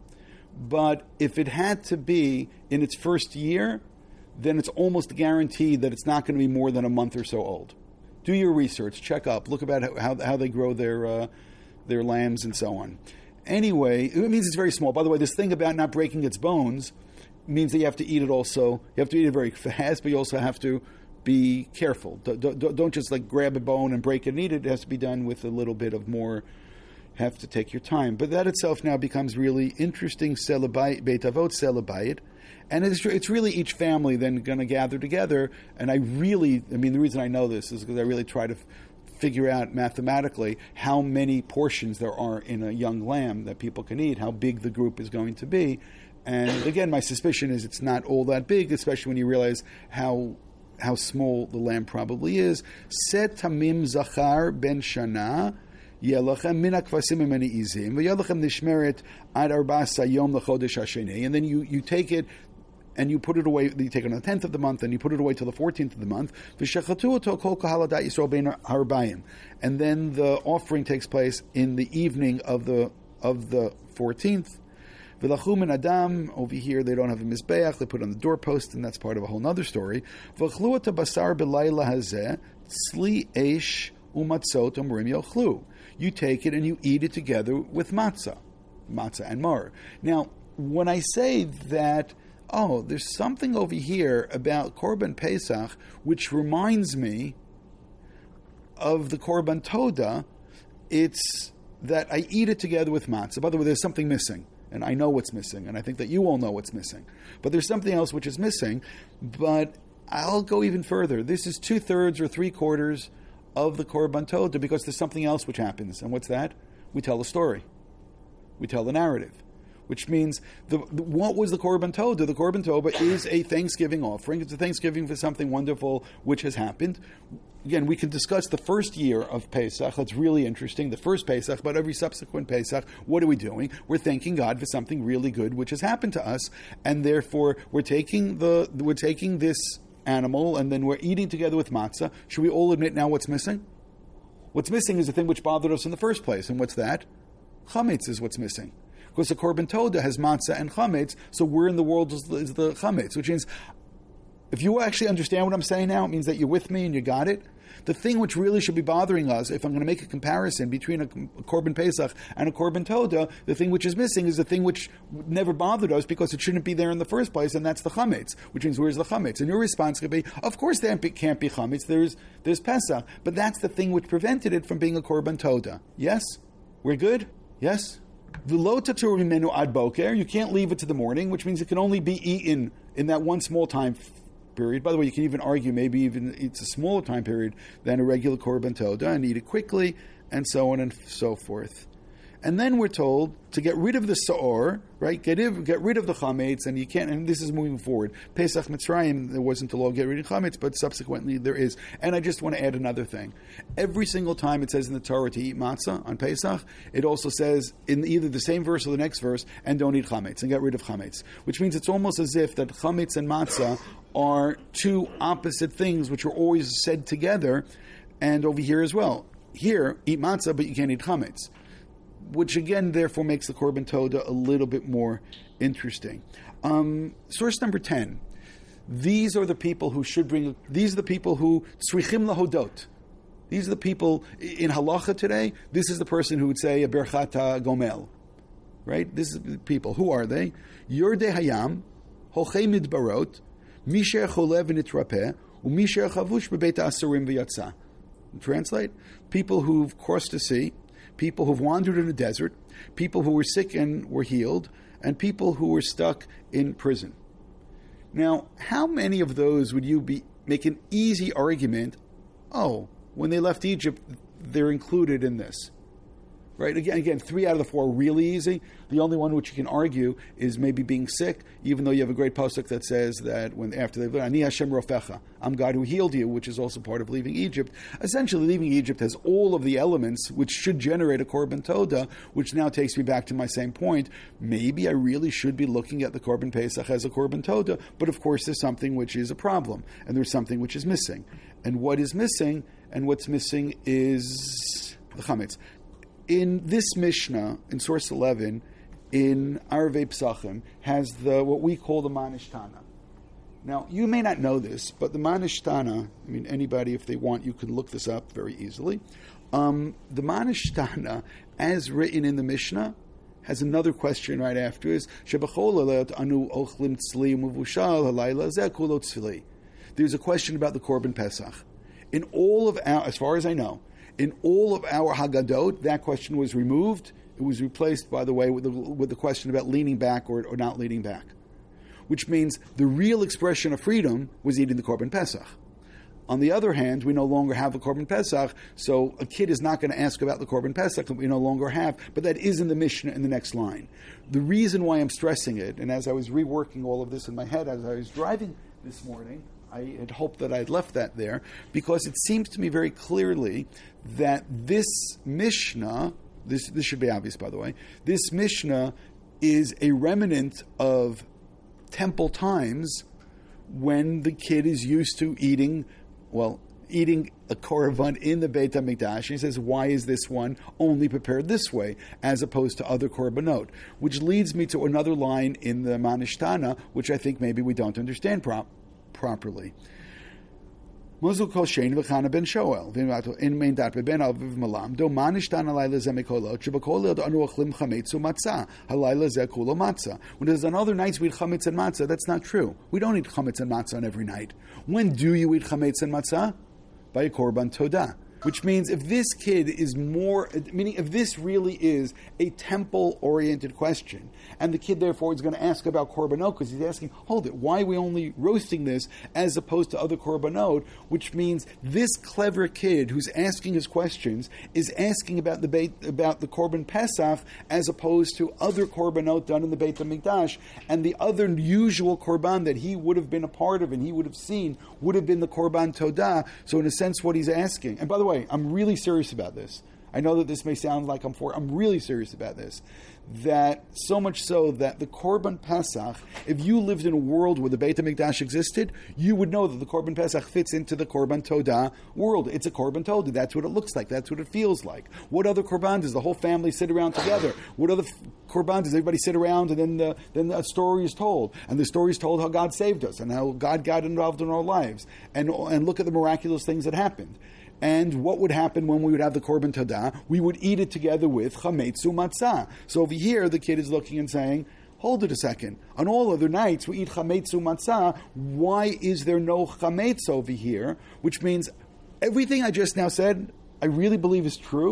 But if it had to be in its first year, then it's almost guaranteed that it's not going to be more than a month or so old. Do your research. Check up. Look about how, how, how they grow their, uh, their lambs and so on. Anyway, it means it's very small. By the way, this thing about not breaking its bones means that you have to eat it also. You have to eat it very fast, but you also have to be careful. Don't, don't, don't just like grab a bone and break it and eat it. It has to be done with a little bit of more, have to take your time. But that itself now becomes really interesting, Beit Avot, Selabayit. And it's, it's really each family then going to gather together. And I really, I mean, the reason I know this is because I really try to f- figure out mathematically how many portions there are in a young lamb that people can eat, how big the group is going to be. And again, my suspicion is it's not all that big, especially when you realize how how small the lamb probably is. Set tamim zachar ben shana yelachem min hakvasim imeni izim v'yelachem nishmeret ad arba'asa yom lechodesh hasheni. And then you, you take it and you put it away. You take it on the tenth of the month, and you put it away till the fourteenth of the month. V'shechatu oto kol kahal adat Yisrael bein harbayim. And then the offering takes place in the evening of the of the fourteenth. V'lachum and Adam, over here they don't have a mizbeach, they put on the doorpost, and that's part of a whole other story. V'chlu et basar b'layla hazeh, tzli eish umatzot umrim yochlu. You take it and you eat it together with matzah, matzah and mar. Now, when I say that, oh, there's something over here about Korban Pesach which reminds me of the Korban Todah, it's that I eat it together with matzah. By the way, there's something missing. And I know what's missing, and I think that you all know what's missing. But there's something else which is missing, but I'll go even further. This is two-thirds or three-quarters of the Korban Todah, because there's something else which happens. And what's that? We tell a story. We tell the narrative. Which means, the, the, what was the Korban Todah? The Korban Todah is a Thanksgiving offering. It's a Thanksgiving for something wonderful which has happened. Again, we can discuss the first year of Pesach. That's really interesting. The first Pesach, but every subsequent Pesach, what are we doing? We're thanking God for something really good which has happened to us, and therefore we're taking the we're taking this animal and then we're eating together with matzah. Should we all admit now what's missing? What's missing is the thing which bothered us in the first place, and what's that? Chametz is what's missing. Because the Korban Todah has matzah and chametz, so we're in the world is the, is the chametz, which means, if you actually understand what I'm saying now, it means that you're with me and you got it. The thing which really should be bothering us, if I'm going to make a comparison between a, a Korban Pesach and a Korban Todah, the thing which is missing is the thing which never bothered us because it shouldn't be there in the first place, and that's the chametz, which means where's the chametz? And your response could be, of course there can't be chametz, there's, there's Pesach, but that's the thing which prevented it from being a Korban Todah. Yes? We're good? Yes? V'lo tatur mimenu ad boker. You can't leave it to the morning, which means it can only be eaten in that one small time period. By the way, you can even argue maybe even it's a smaller time period than a regular korban toda, and eat it quickly, and so on and so forth. And then we're told to get rid of the sa'or, right? Get rid, get rid of the chametz, and you can't. And this is moving forward. Pesach Mitzrayim, there wasn't a law of get rid of chametz, but subsequently there is. And I just want to add another thing. Every single time it says in the Torah to eat matzah on Pesach, it also says in either the same verse or the next verse, and don't eat chametz and get rid of chametz, which means it's almost as if that chametz and matzah are two opposite things, which are always said together. And over here as well, here eat matzah, but you can't eat chametz, which again, therefore, makes the Korban Toda a little bit more interesting. Um, source number ten. These are the people who should bring, these are the people who, tzrichim lahodot. These are the people, in halacha today, this is the person who would say a berchata gomel. Right? This is the people. Who are they? Yordei hayam, holchei midbarot, misher cholev v'nitrapeh, umisher chavush bebeit asurim v'yatza. Translate? People who've crossed the sea, people who've wandered in the desert, people who were sick and were healed, and people who were stuck in prison. Now, how many of those would you be make an easy argument, oh, when they left Egypt, they're included in this? Right? Again, again, three out of the four are really easy. The only one which you can argue is maybe being sick, even though you have a great pasuk that says that when after they've learned, Ani Hashem Rofecha, I'm God who healed you, which is also part of leaving Egypt. Essentially, leaving Egypt has all of the elements which should generate a Korban Toda, which now takes me back to my same point. Maybe I really should be looking at the Korban Pesach as a Korban Toda, but of course there's something which is a problem, and there's something which is missing. And what is missing, and what's missing is the Chametz. In this Mishnah, in source eleven, in Arvei Psachim, has the what we call the Manishtana. Now, you may not know this, but the Manishtana, I mean, anybody, if they want, you can look this up very easily. Um, the Manishtana, as written in the Mishnah, has another question right after is, There's a question about the Korban Pesach. In all of our, as far as I know, in all of our Haggadot, that question was removed. It was replaced, by the way, with the, with the question about leaning back or, or not leaning back, which means the real expression of freedom was eating the Korban Pesach. On the other hand, we no longer have a Korban Pesach, so a kid is not going to ask about the Korban Pesach that we no longer have, but that is in the Mishnah in the next line. The reason why I'm stressing it, and as I was reworking all of this in my head as I was driving this morning, I had hoped that I had left that there, because it seems to me very clearly that this Mishnah, this, this should be obvious, by the way, this Mishnah is a remnant of temple times when the kid is used to eating, well, eating a korban in the Beit HaMikdash. And he says, why is this one only prepared this way, as opposed to other korbanot? Which leads me to another line in the Manishtana, which I think maybe we don't understand properly. properly. Mozul kol shein v'chana ben Shoel in main dat ben aviv malam do manishtan halayla ze mekolot shebakol yod anu achlim chametz u'matzah halayla ze kulo matzah. When there's on other nights we eat chametz and matzah, that's not true. We don't eat chametz and matzah on every night. When do you eat chametz and matzah? By a korban todah. Which means if this kid is more, meaning if this really is a temple-oriented question, and the kid therefore is going to ask about korbanot, because he's asking, hold it, why are we only roasting this as opposed to other korbanot? Which means this clever kid who's asking his questions is asking about the Beit, about the Korban Pesach as opposed to other korbanot done in the Beit HaMikdash, and the other usual korban that he would have been a part of and he would have seen would have been the Korban Todah. So in a sense, what he's asking, and by the way, I'm really serious about this. I know that this may sound like I'm for, I'm really serious about this. That so much so that the Korban Pesach, if you lived in a world where the Beit HaMikdash existed, you would know that the Korban Pesach fits into the Korban Todah world. It's a Korban Todah. That's what it looks like. That's what it feels like. What other Korban does the whole family sit around together? What other Korban does everybody sit around and then the, then a story is told? And the story is told how God saved us and how God got involved in our lives. And, and look at the miraculous things that happened. And what would happen when we would have the Korban Todah? We would eat it together with chametz u'matzah. So over here, the kid is looking and saying, hold it a second. On all other nights, we eat chametz u'matzah. Why is there no chametz over here? Which means everything I just now said, I really believe is true.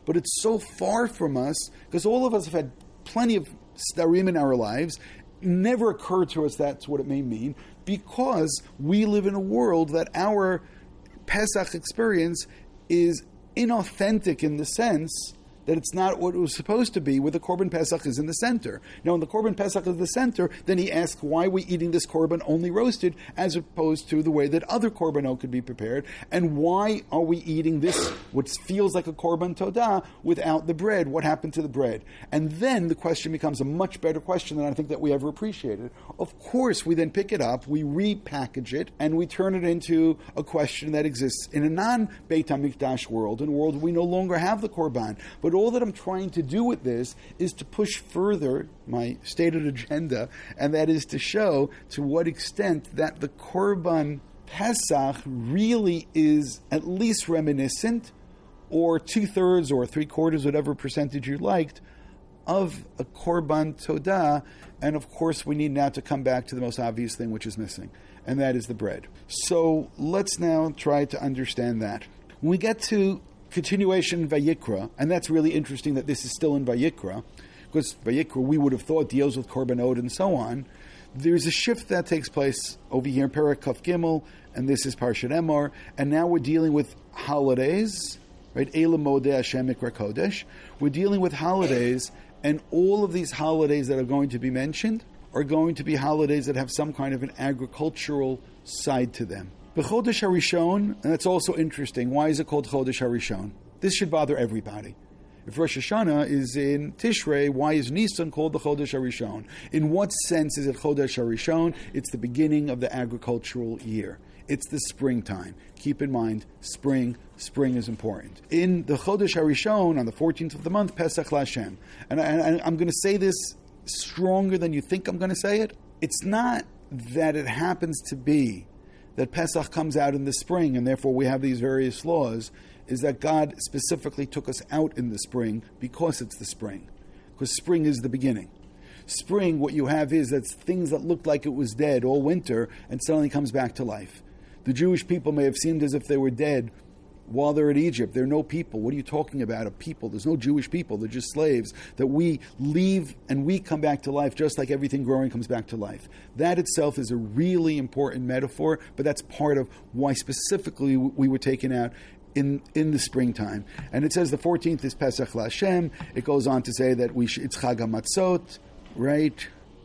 but it's so far from us, because all of us have had plenty of starim in our lives, never occurred to us that's what it may mean, because we live in a world that our Pesach experience is inauthentic in the sense that it's not what it was supposed to be, where the Korban Pesach is in the center. Now, when the Korban Pesach is the center, then he asks, why are we eating this Korban only roasted, as opposed to the way that other Korbanot could be prepared? And why are we eating this, what feels like a Korban Todah, without the bread? What happened to the bread? And then the question becomes a much better question than I think that we ever appreciated. Of course, we then pick it up, we repackage it, and we turn it into a question that exists in a non-Beit HaMikdash world, in a world where we no longer have the Korban. But all that I'm trying to do with this is to push further my stated agenda, and that is to show to what extent that the Korban Pesach really is at least reminiscent, or two-thirds or three-quarters, whatever percentage you liked, of a Korban Todah. And of course, we need now to come back to the most obvious thing which is missing, and that is the bread. So let's now try to understand that. When we get to continuation in Vayikra, and that's really interesting that this is still in Vayikra, because Vayikra we would have thought deals with Korbanot and so on. There's a shift that takes place over here in Perek Kaf Gimel, and this is Parshat Emor, and now we're dealing with holidays, right? Elam Modeh Hashem Mikra Kodesh. We're dealing with holidays, and all of these holidays that are going to be mentioned are going to be holidays that have some kind of an agricultural side to them. The Chodesh HaRishon, and that's also interesting. Why is it called Chodesh HaRishon? This should bother everybody. If Rosh Hashanah is in Tishrei, why is Nisan called the Chodesh HaRishon? In what sense is it Chodesh HaRishon? It's the beginning of the agricultural year. It's the springtime. Keep in mind, spring, spring is important. In the Chodesh HaRishon, on the fourteenth of the month, Pesach LaHashem. And, I, and I'm going to say this stronger than you think I'm going to say it. It's not that it happens to be that Pesach comes out in the spring, and therefore we have these various laws, is that God specifically took us out in the spring because it's the spring. Because spring is the beginning. Spring, what you have is that things that looked like it was dead all winter and suddenly comes back to life. The Jewish people may have seemed as if they were dead while they're in Egypt. They're no people. What are you talking about? A people. There's no Jewish people. They're just slaves. That we leave and we come back to life just like everything growing comes back to life. That itself is a really important metaphor, but that's part of why specifically we were taken out in in the springtime. And it says the fourteenth is Pesach LaHashem. It goes on to say that we sh- it's Chag HaMatzot, right?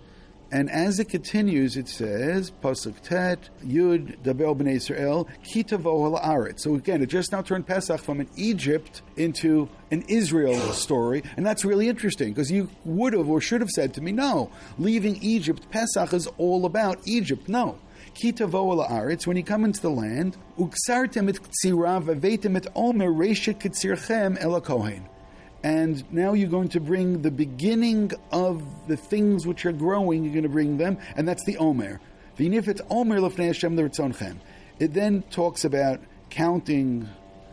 And as it continues, it says, Pasuk Tet, Yud, Daber B'nai Yisrael, Ki tavo ha'aretz. So again, it just now turned Pesach from an Egypt into an Israel story. And that's really interesting, because you would have or should have said to me, no, leaving Egypt, Pesach is all about Egypt. No. Ki tavo ha'aretz, when you come into the land, Uksartem et ktsira v'veitem et omer reishet ktsirchem el hakohen. And now you're going to bring the beginning of the things which are growing, you're going to bring them, and that's the Omer. V'nifet Omer l'fnei Hashem l'ritzonchem. It then talks about counting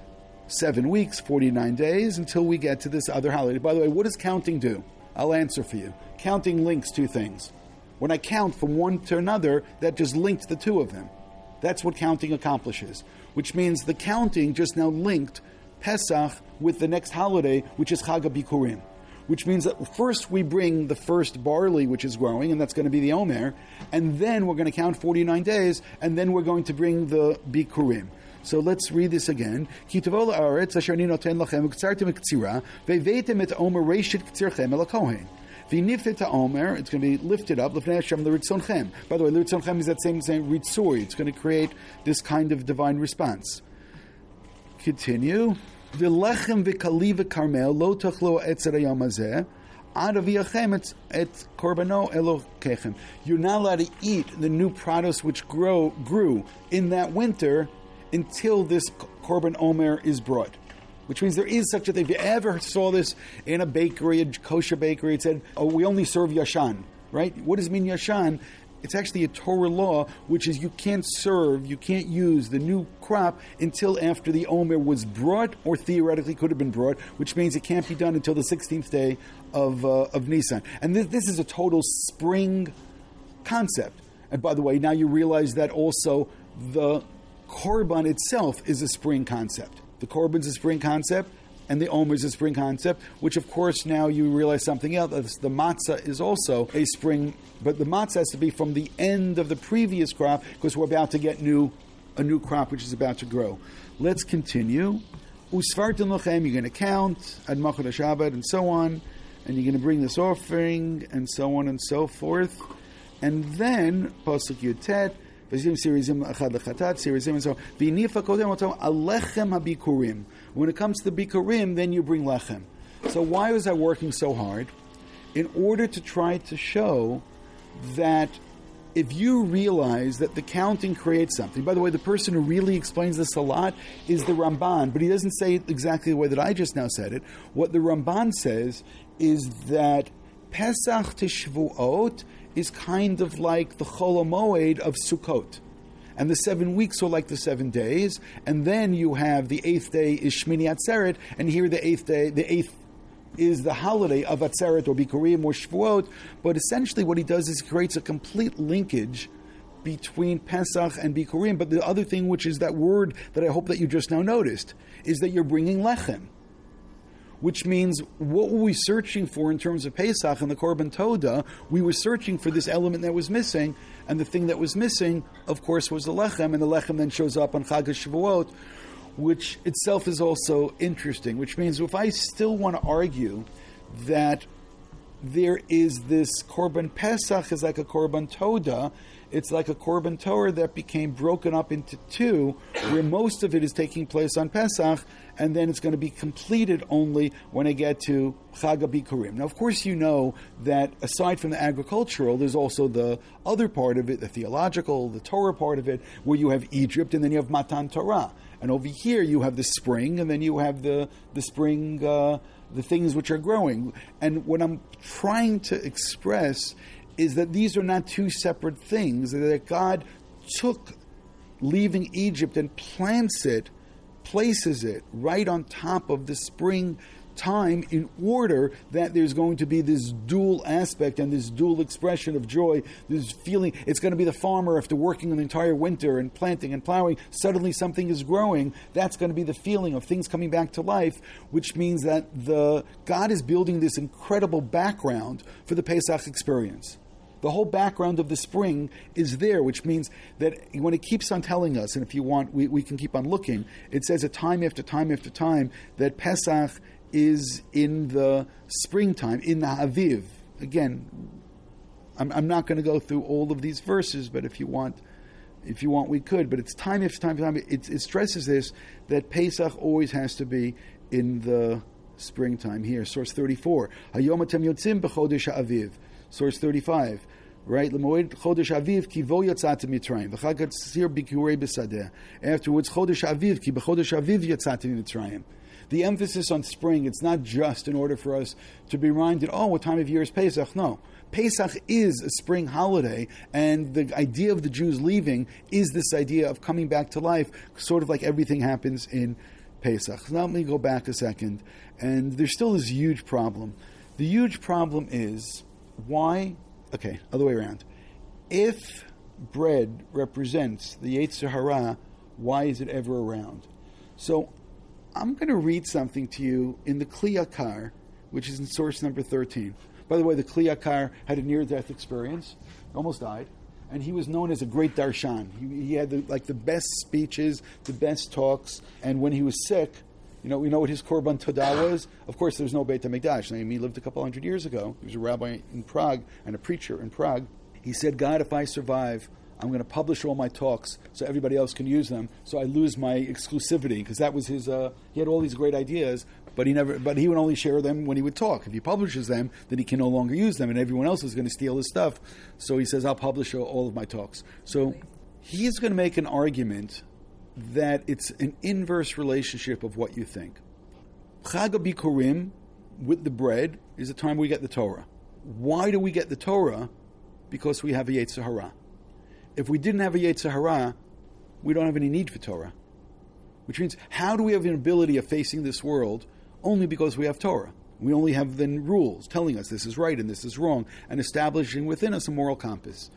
seven weeks, forty-nine days, until we get to this other holiday. By the way, what does counting do? I'll answer for you. Counting links two things. When I count from one to another, that just linked the two of them. That's what counting accomplishes, which means the counting just now linked Pesach with the next holiday, which is Chag HaBikurim, which means that first we bring the first barley which is growing, and that's going to be the Omer, and then we're going to count forty-nine days, and then we're going to bring the Bikurim. So let's read this again. Ki tavo la'aretz asher ani noten lachem uktzartem ktsira ve'veitem et Omer reishit ktsirchem el hakohen. V'nifet ha'omer, it's going to be lifted up, l'fnei Hashem l'ritzonchem. By the way, l'ritzonchem is that same same ritzui. It's going to create this kind of divine response. Continue. V'lechem v'kali v'karmel lo tachlo etzer hayom hazeh ad aviachem et korbano elokechem. You're not allowed to eat the new produce which grow grew in that winter until this korban omer is brought. Which means there is such a thing. If you ever saw this in a bakery, a kosher bakery, it said, oh, we only serve yashan, right? What does it mean yashan? It's actually a Torah law, which is you can't serve, you can't use the new crop until after the Omer was brought, or theoretically could have been brought, which means it can't be done until the sixteenth day of uh, of Nisan. And this, this is a total spring concept. And by the way, now you realize that also the Korban itself is a spring concept. The Korban's a spring concept. and the Omer is a spring concept, which of course now you realize something else. The matzah is also a spring, but the matzah has to be from the end of the previous crop because we're about to get new a new crop which is about to grow. Let's continue. Usfartin lochem, you're going to count, ad machot Shabbat, and so on, and you're going to bring this offering, and so on and so forth. And then, Pasuk Yutet, Sirizim Achad Lechatat, Sirizim, and so on. V'nifa kodem otam alechem habikurim. When it comes to the bikurim, then you bring lechem. So why was I working so hard? In order to try to show that if you realize that the counting creates something, by the way, the person who really explains this a lot is the Ramban, but he doesn't say it exactly the way that I just now said it. What the Ramban says is that Pesach to Shavuot is kind of like the Chol HaMoed of Sukkot. And the seven weeks are like the seven days, and then you have the eighth day is Shmini Atzeret, and here the eighth day, the eighth is the holiday of Atzeret or Bikurim or Shavuot. But essentially what he does is he creates a complete linkage between Pesach and Bikurim. But the other thing, which is that word that I hope that you just now noticed, is that you're bringing Lechem. Which means, what were we searching for in terms of Pesach and the Korban Toda? We were searching for this element that was missing, and the thing that was missing, of course, was the Lechem, and the Lechem then shows up on Chag HaShavuot, which itself is also interesting, which means if I still want to argue that there is this Korban Pesach is like a Korban Toda, it's like a Korban Torah that became broken up into two, where most of it is taking place on Pesach, and then it's going to be completed only when I get to Chag HaBikurim. Now, of course, you know that aside from the agricultural, there's also the other part of it, the theological, the Torah part of it, where you have Egypt, and then you have Matan Torah. And over here, you have the spring, and then you have the, the spring, uh, the things which are growing. And what I'm trying to express is that these are not two separate things, that God took leaving Egypt and plants it, places it right on top of the spring time in order that there's going to be this dual aspect and this dual expression of joy, this feeling. It's going to be the farmer after working an entire winter and planting and plowing, suddenly something is growing. That's going to be the feeling of things coming back to life, which means that the God is building this incredible background for the Pesach experience. The whole background of the spring is there, which means that when it keeps on telling us, and if you want, we, we can keep on looking, it says it time after time after time that Pesach is in the springtime, in the Aviv. Again, I'm, I'm not going to go through all of these verses, but if you want, if you want, we could. But it's time after time after time. It, it stresses this, that Pesach always has to be in the springtime. Here, source thirty-four. Hayom atem yotzim b'chodesh ha'aviv. Source thirty-five, right? L'moed chodesh aviv ki vo yatzatem Mitzrayim v'chag hatzir bikurei b'sadeh. Afterwards, chodesh aviv ki b'chodesh aviv yatzatem Mitzrayim. The emphasis on spring, it's not just in order for us to be reminded, oh, what time of year is Pesach? No. Pesach is a spring holiday, and the idea of the Jews leaving is this idea of coming back to life, sort of like everything happens in Pesach. Now let me go back a second, and there's still this huge problem. The huge problem is, why? Okay, other way around. If bread represents the Yetzer Hara, why is it ever around? So I'm going to read something to you in the Kli Yakar, which is in source number thirteen. By the way, the Kli Yakar had a near-death experience, almost died, and he was known as a great darshan. He, he had the, like the best speeches, the best talks, and when he was sick, you know, we know what his Korban Todah was. Of course, there's no Beit HaMikdash. I mean, he lived a couple hundred years ago. He was a rabbi in Prague and a preacher in Prague. He said, God, if I survive, I'm going to publish all my talks so everybody else can use them, so I lose my exclusivity, because that was his. Uh, he had all these great ideas, but he never. But he would only share them when he would talk. If he publishes them, then he can no longer use them, and everyone else is going to steal his stuff. So he says, I'll publish all of my talks. So he's going to make an argument that it's an inverse relationship of what you think. Chag HaBikurim, with the bread, is the time we get the Torah. Why do we get the Torah? Because we have a Yetzer Hara. If we didn't have a Yetzer Hara, we don't have any need for Torah. Which means, how do we have an ability of facing this world? Only because we have Torah. We only have then rules telling us this is right and this is wrong, and establishing within us a moral compass.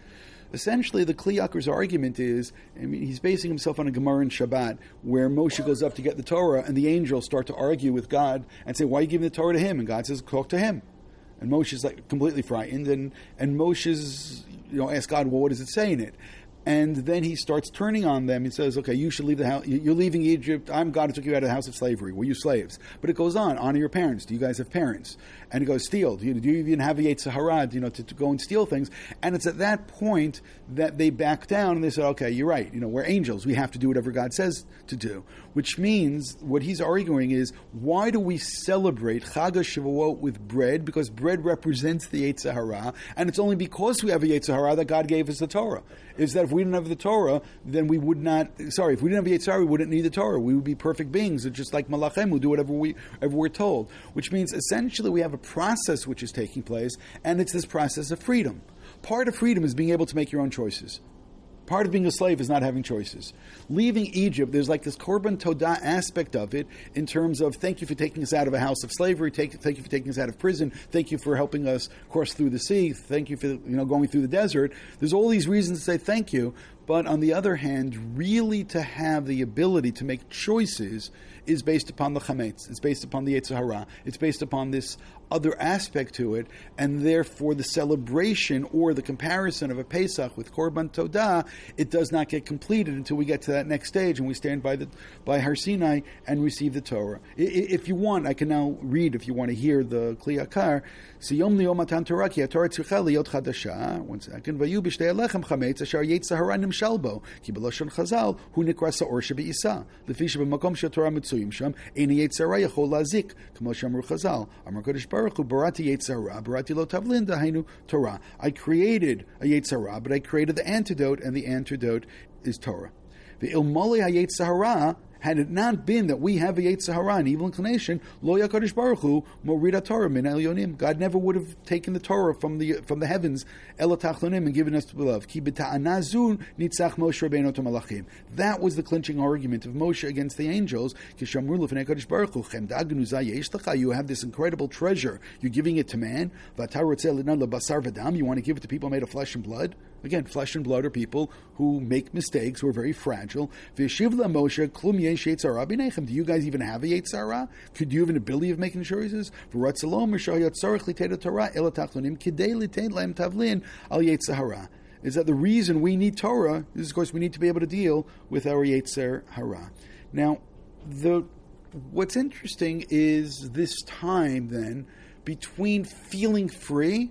Essentially, the Kli Yakar's argument is, I mean, he's basing himself on a Gemara in Shabbat, where Moshe goes up to get the Torah, and the angels start to argue with God and say, why are you giving the Torah to him? And God says, talk to him. And Moshe's like completely frightened, and, and Moshe's, you know, asks God, well, what does it say in it? And then he starts turning on them. He says, okay, you should leave the house. You're leaving Egypt. I'm God who took you out of the house of slavery. Were you slaves? But it goes on. Honor your parents. Do you guys have parents? And it goes, steal. Do you, do you even have a Yetzer Hara, you know, to, to go and steal things? And it's at that point that they back down and they say, okay, you're right. You know, we're angels. We have to do whatever God says to do. Which means what he's arguing is, why do we celebrate Chag HaShavuot with bread? Because bread represents the Yetzer Hara. And it's only because we have a Yetzer Hara that God gave us the Torah. Is that if we didn't have the Torah, then we would not, sorry, if we didn't have the Yetzer Hara, we wouldn't need the Torah. We would be perfect beings, just like Malachem, who do whatever, we, whatever we're told. Which means essentially we have a process which is taking place, and it's this process of freedom. Part of freedom is being able to make your own choices. Part of being a slave is not having choices. Leaving Egypt, there's like this Korban Todah aspect of it in terms of thank you for taking us out of a house of slavery, take, thank you for taking us out of prison, thank you for helping us cross through the sea, thank you for you know going through the desert. There's all these reasons to say thank you, but on the other hand, really to have the ability to make choices is based upon the chametz. It's based upon the Yetzer Hara. It's based upon this other aspect to it, and therefore the celebration or the comparison of a Pesach with Korban Todah, it does not get completed until we get to that next stage and we stand by the by Har Sinai and receive the Torah. I, if you want, I can now read, if you want to hear the Kli Yakar. Siyom liyom matan Torah ki haTorah tzricha liyot chadasha. One second. Vayu b'shtei alechem chametz asher Yetzer Hara nimshal bo ki b'lashon Chazal hu nikra sa'or shebe'isa lefi sheb'makom sheTorah mitzuyim sham ein Yetzer Hara yachol lazik k'mo she'amru Chazal Amar Kodesh Baruch Hu barati Yetzer Hara barati lo tavlin dahainu Torah. I created a Yetzer Hara, but I created the antidote, and the antidote is Torah. The ilmole haYetzer Hara, had it not been that we have a Yetzer Hara, an evil inclination, lo yakodesh baruch hu morida Torah min elyonim. God never would have taken the Torah from the from the heavens, el tachlonim, and given us to love. Ki b'ta'ana zu nitzach Moshe Rabbeinu to malachim. That was the clinching argument of Moshe against the angels. Kishamru l'fnei Kodesh Baruch Hu chem da'agnu zayesh lecha. You have this incredible treasure. You're giving it to man. V'ata rotzeh l'nan lebasar v'dam. You want to give it to people made of flesh and blood. Again, flesh and blood are people who make mistakes, who are very fragile. V'yeshiv Moshe klum yesh Yetzer Hara b'nechem. Do you guys even have a Yetzer Hara? Could you have an ability of making choices? V'ratzalom m'shayot tzarich l'tei Torah el tachlonim kidei l'tei lahem tavlin al Yetzer Hara. Is that the reason we need Torah? Is of course we need to be able to deal with our Yetzer Hara. Now, the what's interesting is this time then between feeling free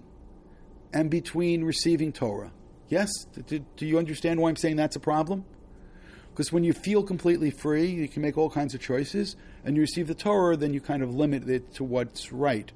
and between receiving Torah. Yes? Do, do you understand why I'm saying that's a problem? Because when you feel completely free, you can make all kinds of choices, and you receive the Torah, then you kind of limit it to what's right.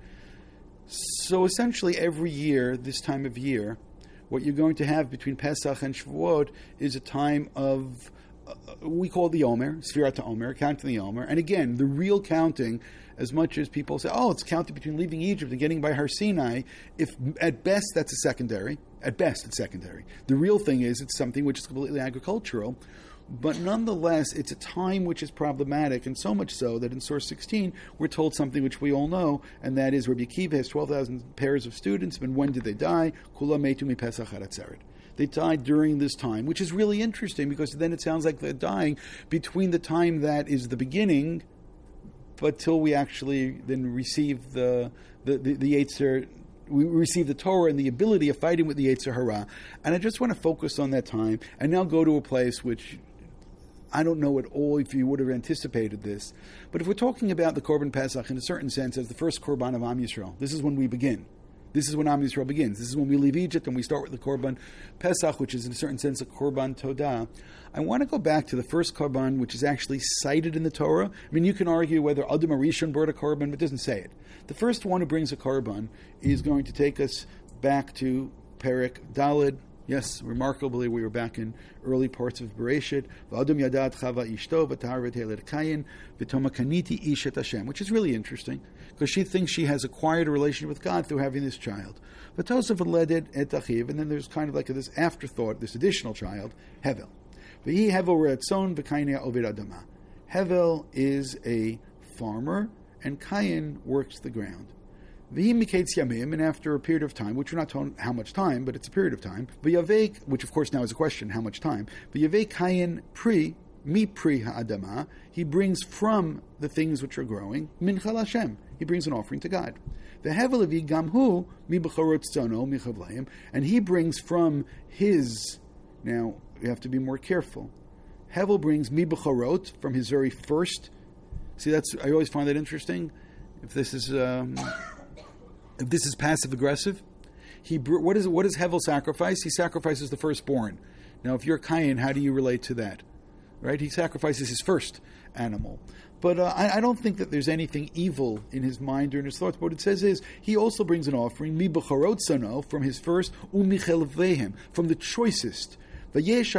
So essentially every year, this time of year, what you're going to have between Pesach and Shavuot is a time of, uh, we call it the Omer, Sfirat HaOmer, counting the Omer. And again, the real counting, as much as people say, oh, it's counted between leaving Egypt and getting by Har Sinai, if at best that's a secondary. At best it's secondary. The real thing is it's something which is completely agricultural. But nonetheless, it's a time which is problematic, and so much so that in Source sixteen, we're told something which we all know, and that is Rabbi Akiva has twelve thousand pairs of students, and when did they die? Kula metu mi Pesach haratzeret. They died during this time, which is really interesting, because then it sounds like they're dying between the time that is the beginning, but till we actually then receive the the, the, the Yetzer, we receive the Torah and the ability of fighting with the Yetzer Hara. And I just want to focus on that time, and now go to a place which I don't know at all if you would have anticipated this, but if we're talking about the Korban Pesach in a certain sense as the first Korban of Am Yisrael, this is when we begin. This is when Am Yisrael begins. This is when we leave Egypt and we start with the Korban Pesach, which is in a certain sense a Korban Todah. I want to go back to the first Korban, which is actually cited in the Torah. I mean, you can argue whether Adam Arishon brought a Korban, but it doesn't say it. The first one who brings a Korban is going to take us back to Perek Daled. Yes, remarkably, we were back in early parts of Bereshit. V'adam yadat chava ishto v'tahar v'teler kayin v'toma kaniti ishet Hashem, which is really interesting because she thinks she has acquired a relationship with God through having this child. V'tosef v'leded et achiv, and then there's kind of like this afterthought, this additional child, Hevel. V'hi Hevel re'etzon v'kayin oved adama. Hevel is a farmer, and Kayin works the ground. V'himikates yamim, and after a period of time, which we're not told how much time, but it's a period of time, v'yavek, which of course now is a question, how much time, v'yavek kayin pri, mi pri ha'adama, he brings from the things which are growing, minchal Hashem, he brings an offering to God. V'hevel avi gamhu, mi b'chorot tzono, mi chavlayim, and he brings from his, now you have to be more careful, Hevel brings mi b'chorot, from his very first, see that's, I always find that interesting, if this is, um, if this is passive aggressive, he what is what does Hevel sacrifice? He sacrifices the firstborn. Now, if you're Cain, how do you relate to that? Right? He sacrifices his first animal. But uh, I, I don't think that there's anything evil in his mind or in his thoughts. But what it says is he also brings an offering mi b'charot sano, from his first umichel vehem, from the choicest. And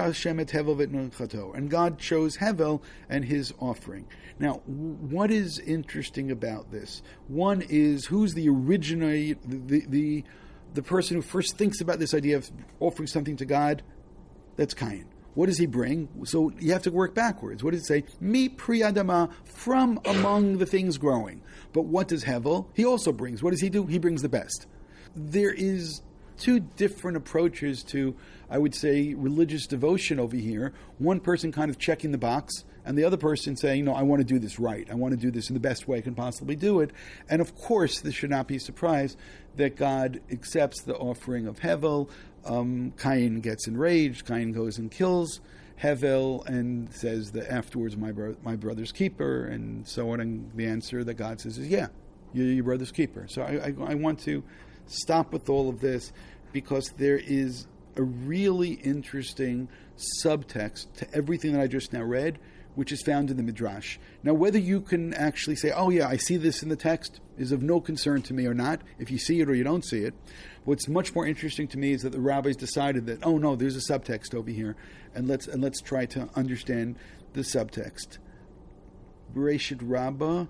God chose Hevel and his offering. Now, what is interesting about this? One is, who's the original, the, the, the person who first thinks about this idea of offering something to God? That's Cain. What does he bring? So you have to work backwards. What does it say? Mi pri adama, from among the things growing. But what does Hevel? He also brings. What does he do? He brings the best. There is two different approaches to, I would say, religious devotion over here. One person kind of checking the box, and the other person saying, no, I want to do this right. I want to do this in the best way I can possibly do it. And of course, this should not be a surprise that God accepts the offering of Hevel. Um, Cain gets enraged. Cain goes and kills Hevel and says that afterwards, my, bro- my brother's keeper, and so on. And the answer that God says is, yeah, you're your brother's keeper. So I, I, I want to stop with all of this because there is a really interesting subtext to everything that I just now read, which is found in the Midrash. Now, whether you can actually say, oh yeah, I see this in the text, is of no concern to me or not, if you see it or you don't see it. What's much more interesting to me is that the rabbis decided that, oh no, there's a subtext over here, and let's and let's try to understand the subtext. Bereshit Rabbah.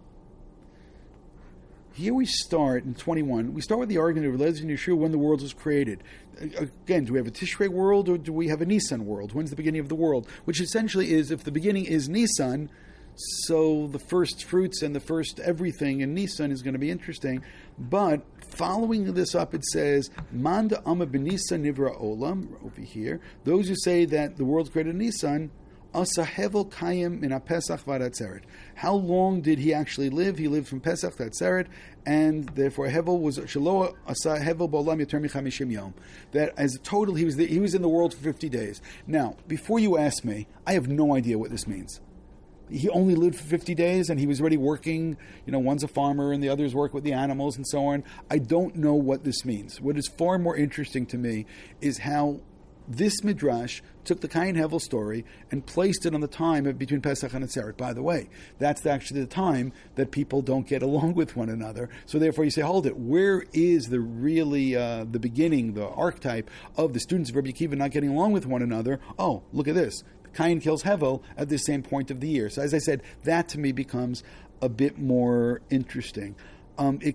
Here we start in twenty-one. We start with the argument of Eliezer and Yeshua when the world was created. Again, do we have a Tishrei world or do we have a Nisan world? When's the beginning of the world? Which essentially is, if the beginning is Nisan, so the first fruits and the first everything in Nisan is going to be interesting. But following this up, it says, Manda Amma B'Nisan Nivra Olam, over here. Those who say that the world's created in Nisan, Asa Hevel Kayim min Pesach v'Atzeret. How long did he actually live? He lived from Pesach to Atzeret, and therefore Hevel was Shelo Asa Hevel B'Olam Yoter Michamishim Yom. That as a total, he was the, he was in the world for fifty days. Now, before you ask me, I have no idea what this means. He only lived for fifty days, and he was already working. You know, one's a farmer, and the others work with the animals, and so on. I don't know what this means. What is far more interesting to me is how this midrash took the Cain Hevel story and placed it on the time of between Pesach and Atzeret. By the way, that's actually the time that people don't get along with one another. So therefore you say, hold it, where is the really, uh, the beginning, the archetype of the students of Rabbi Akiva not getting along with one another? Oh, look at this. Cain kills Hevel at the same point of the year. So as I said, that to me becomes a bit more interesting. Um, it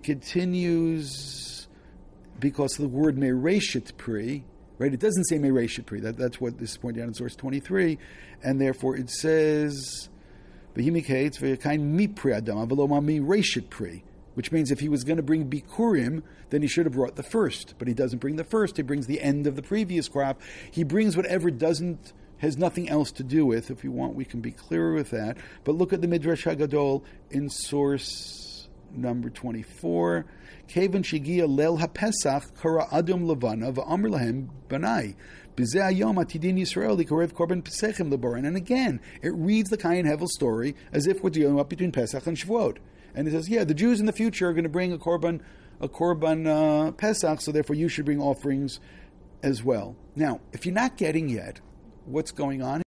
continues because the word mereshit pri, right? It doesn't say Mereshit Pri. That, that's what this is pointed out in source twenty-three. And therefore it says, V'himikates v'yakain mi pri adama v'lo mi Reshit Pri, which means if he was going to bring Bikurim, then he should have brought the first. But he doesn't bring the first. He brings the end of the previous crop. He brings whatever doesn't, has nothing else to do with. If you want, we can be clearer with that. But look at the Midrash HaGadol in source number twenty-four. Kevan shigia lel haPesach kara adom levana va'amr lahem banai b'zeh hayom atidin Yisrael likarev korban pesachim lebaran. And again, it reads the Cain Hevel story as if we're dealing up between Pesach and Shavuot. And it says, yeah, the Jews in the future are going to bring a korban, a korban uh, Pesach, so therefore you should bring offerings as well. Now, if you're not getting yet what's going on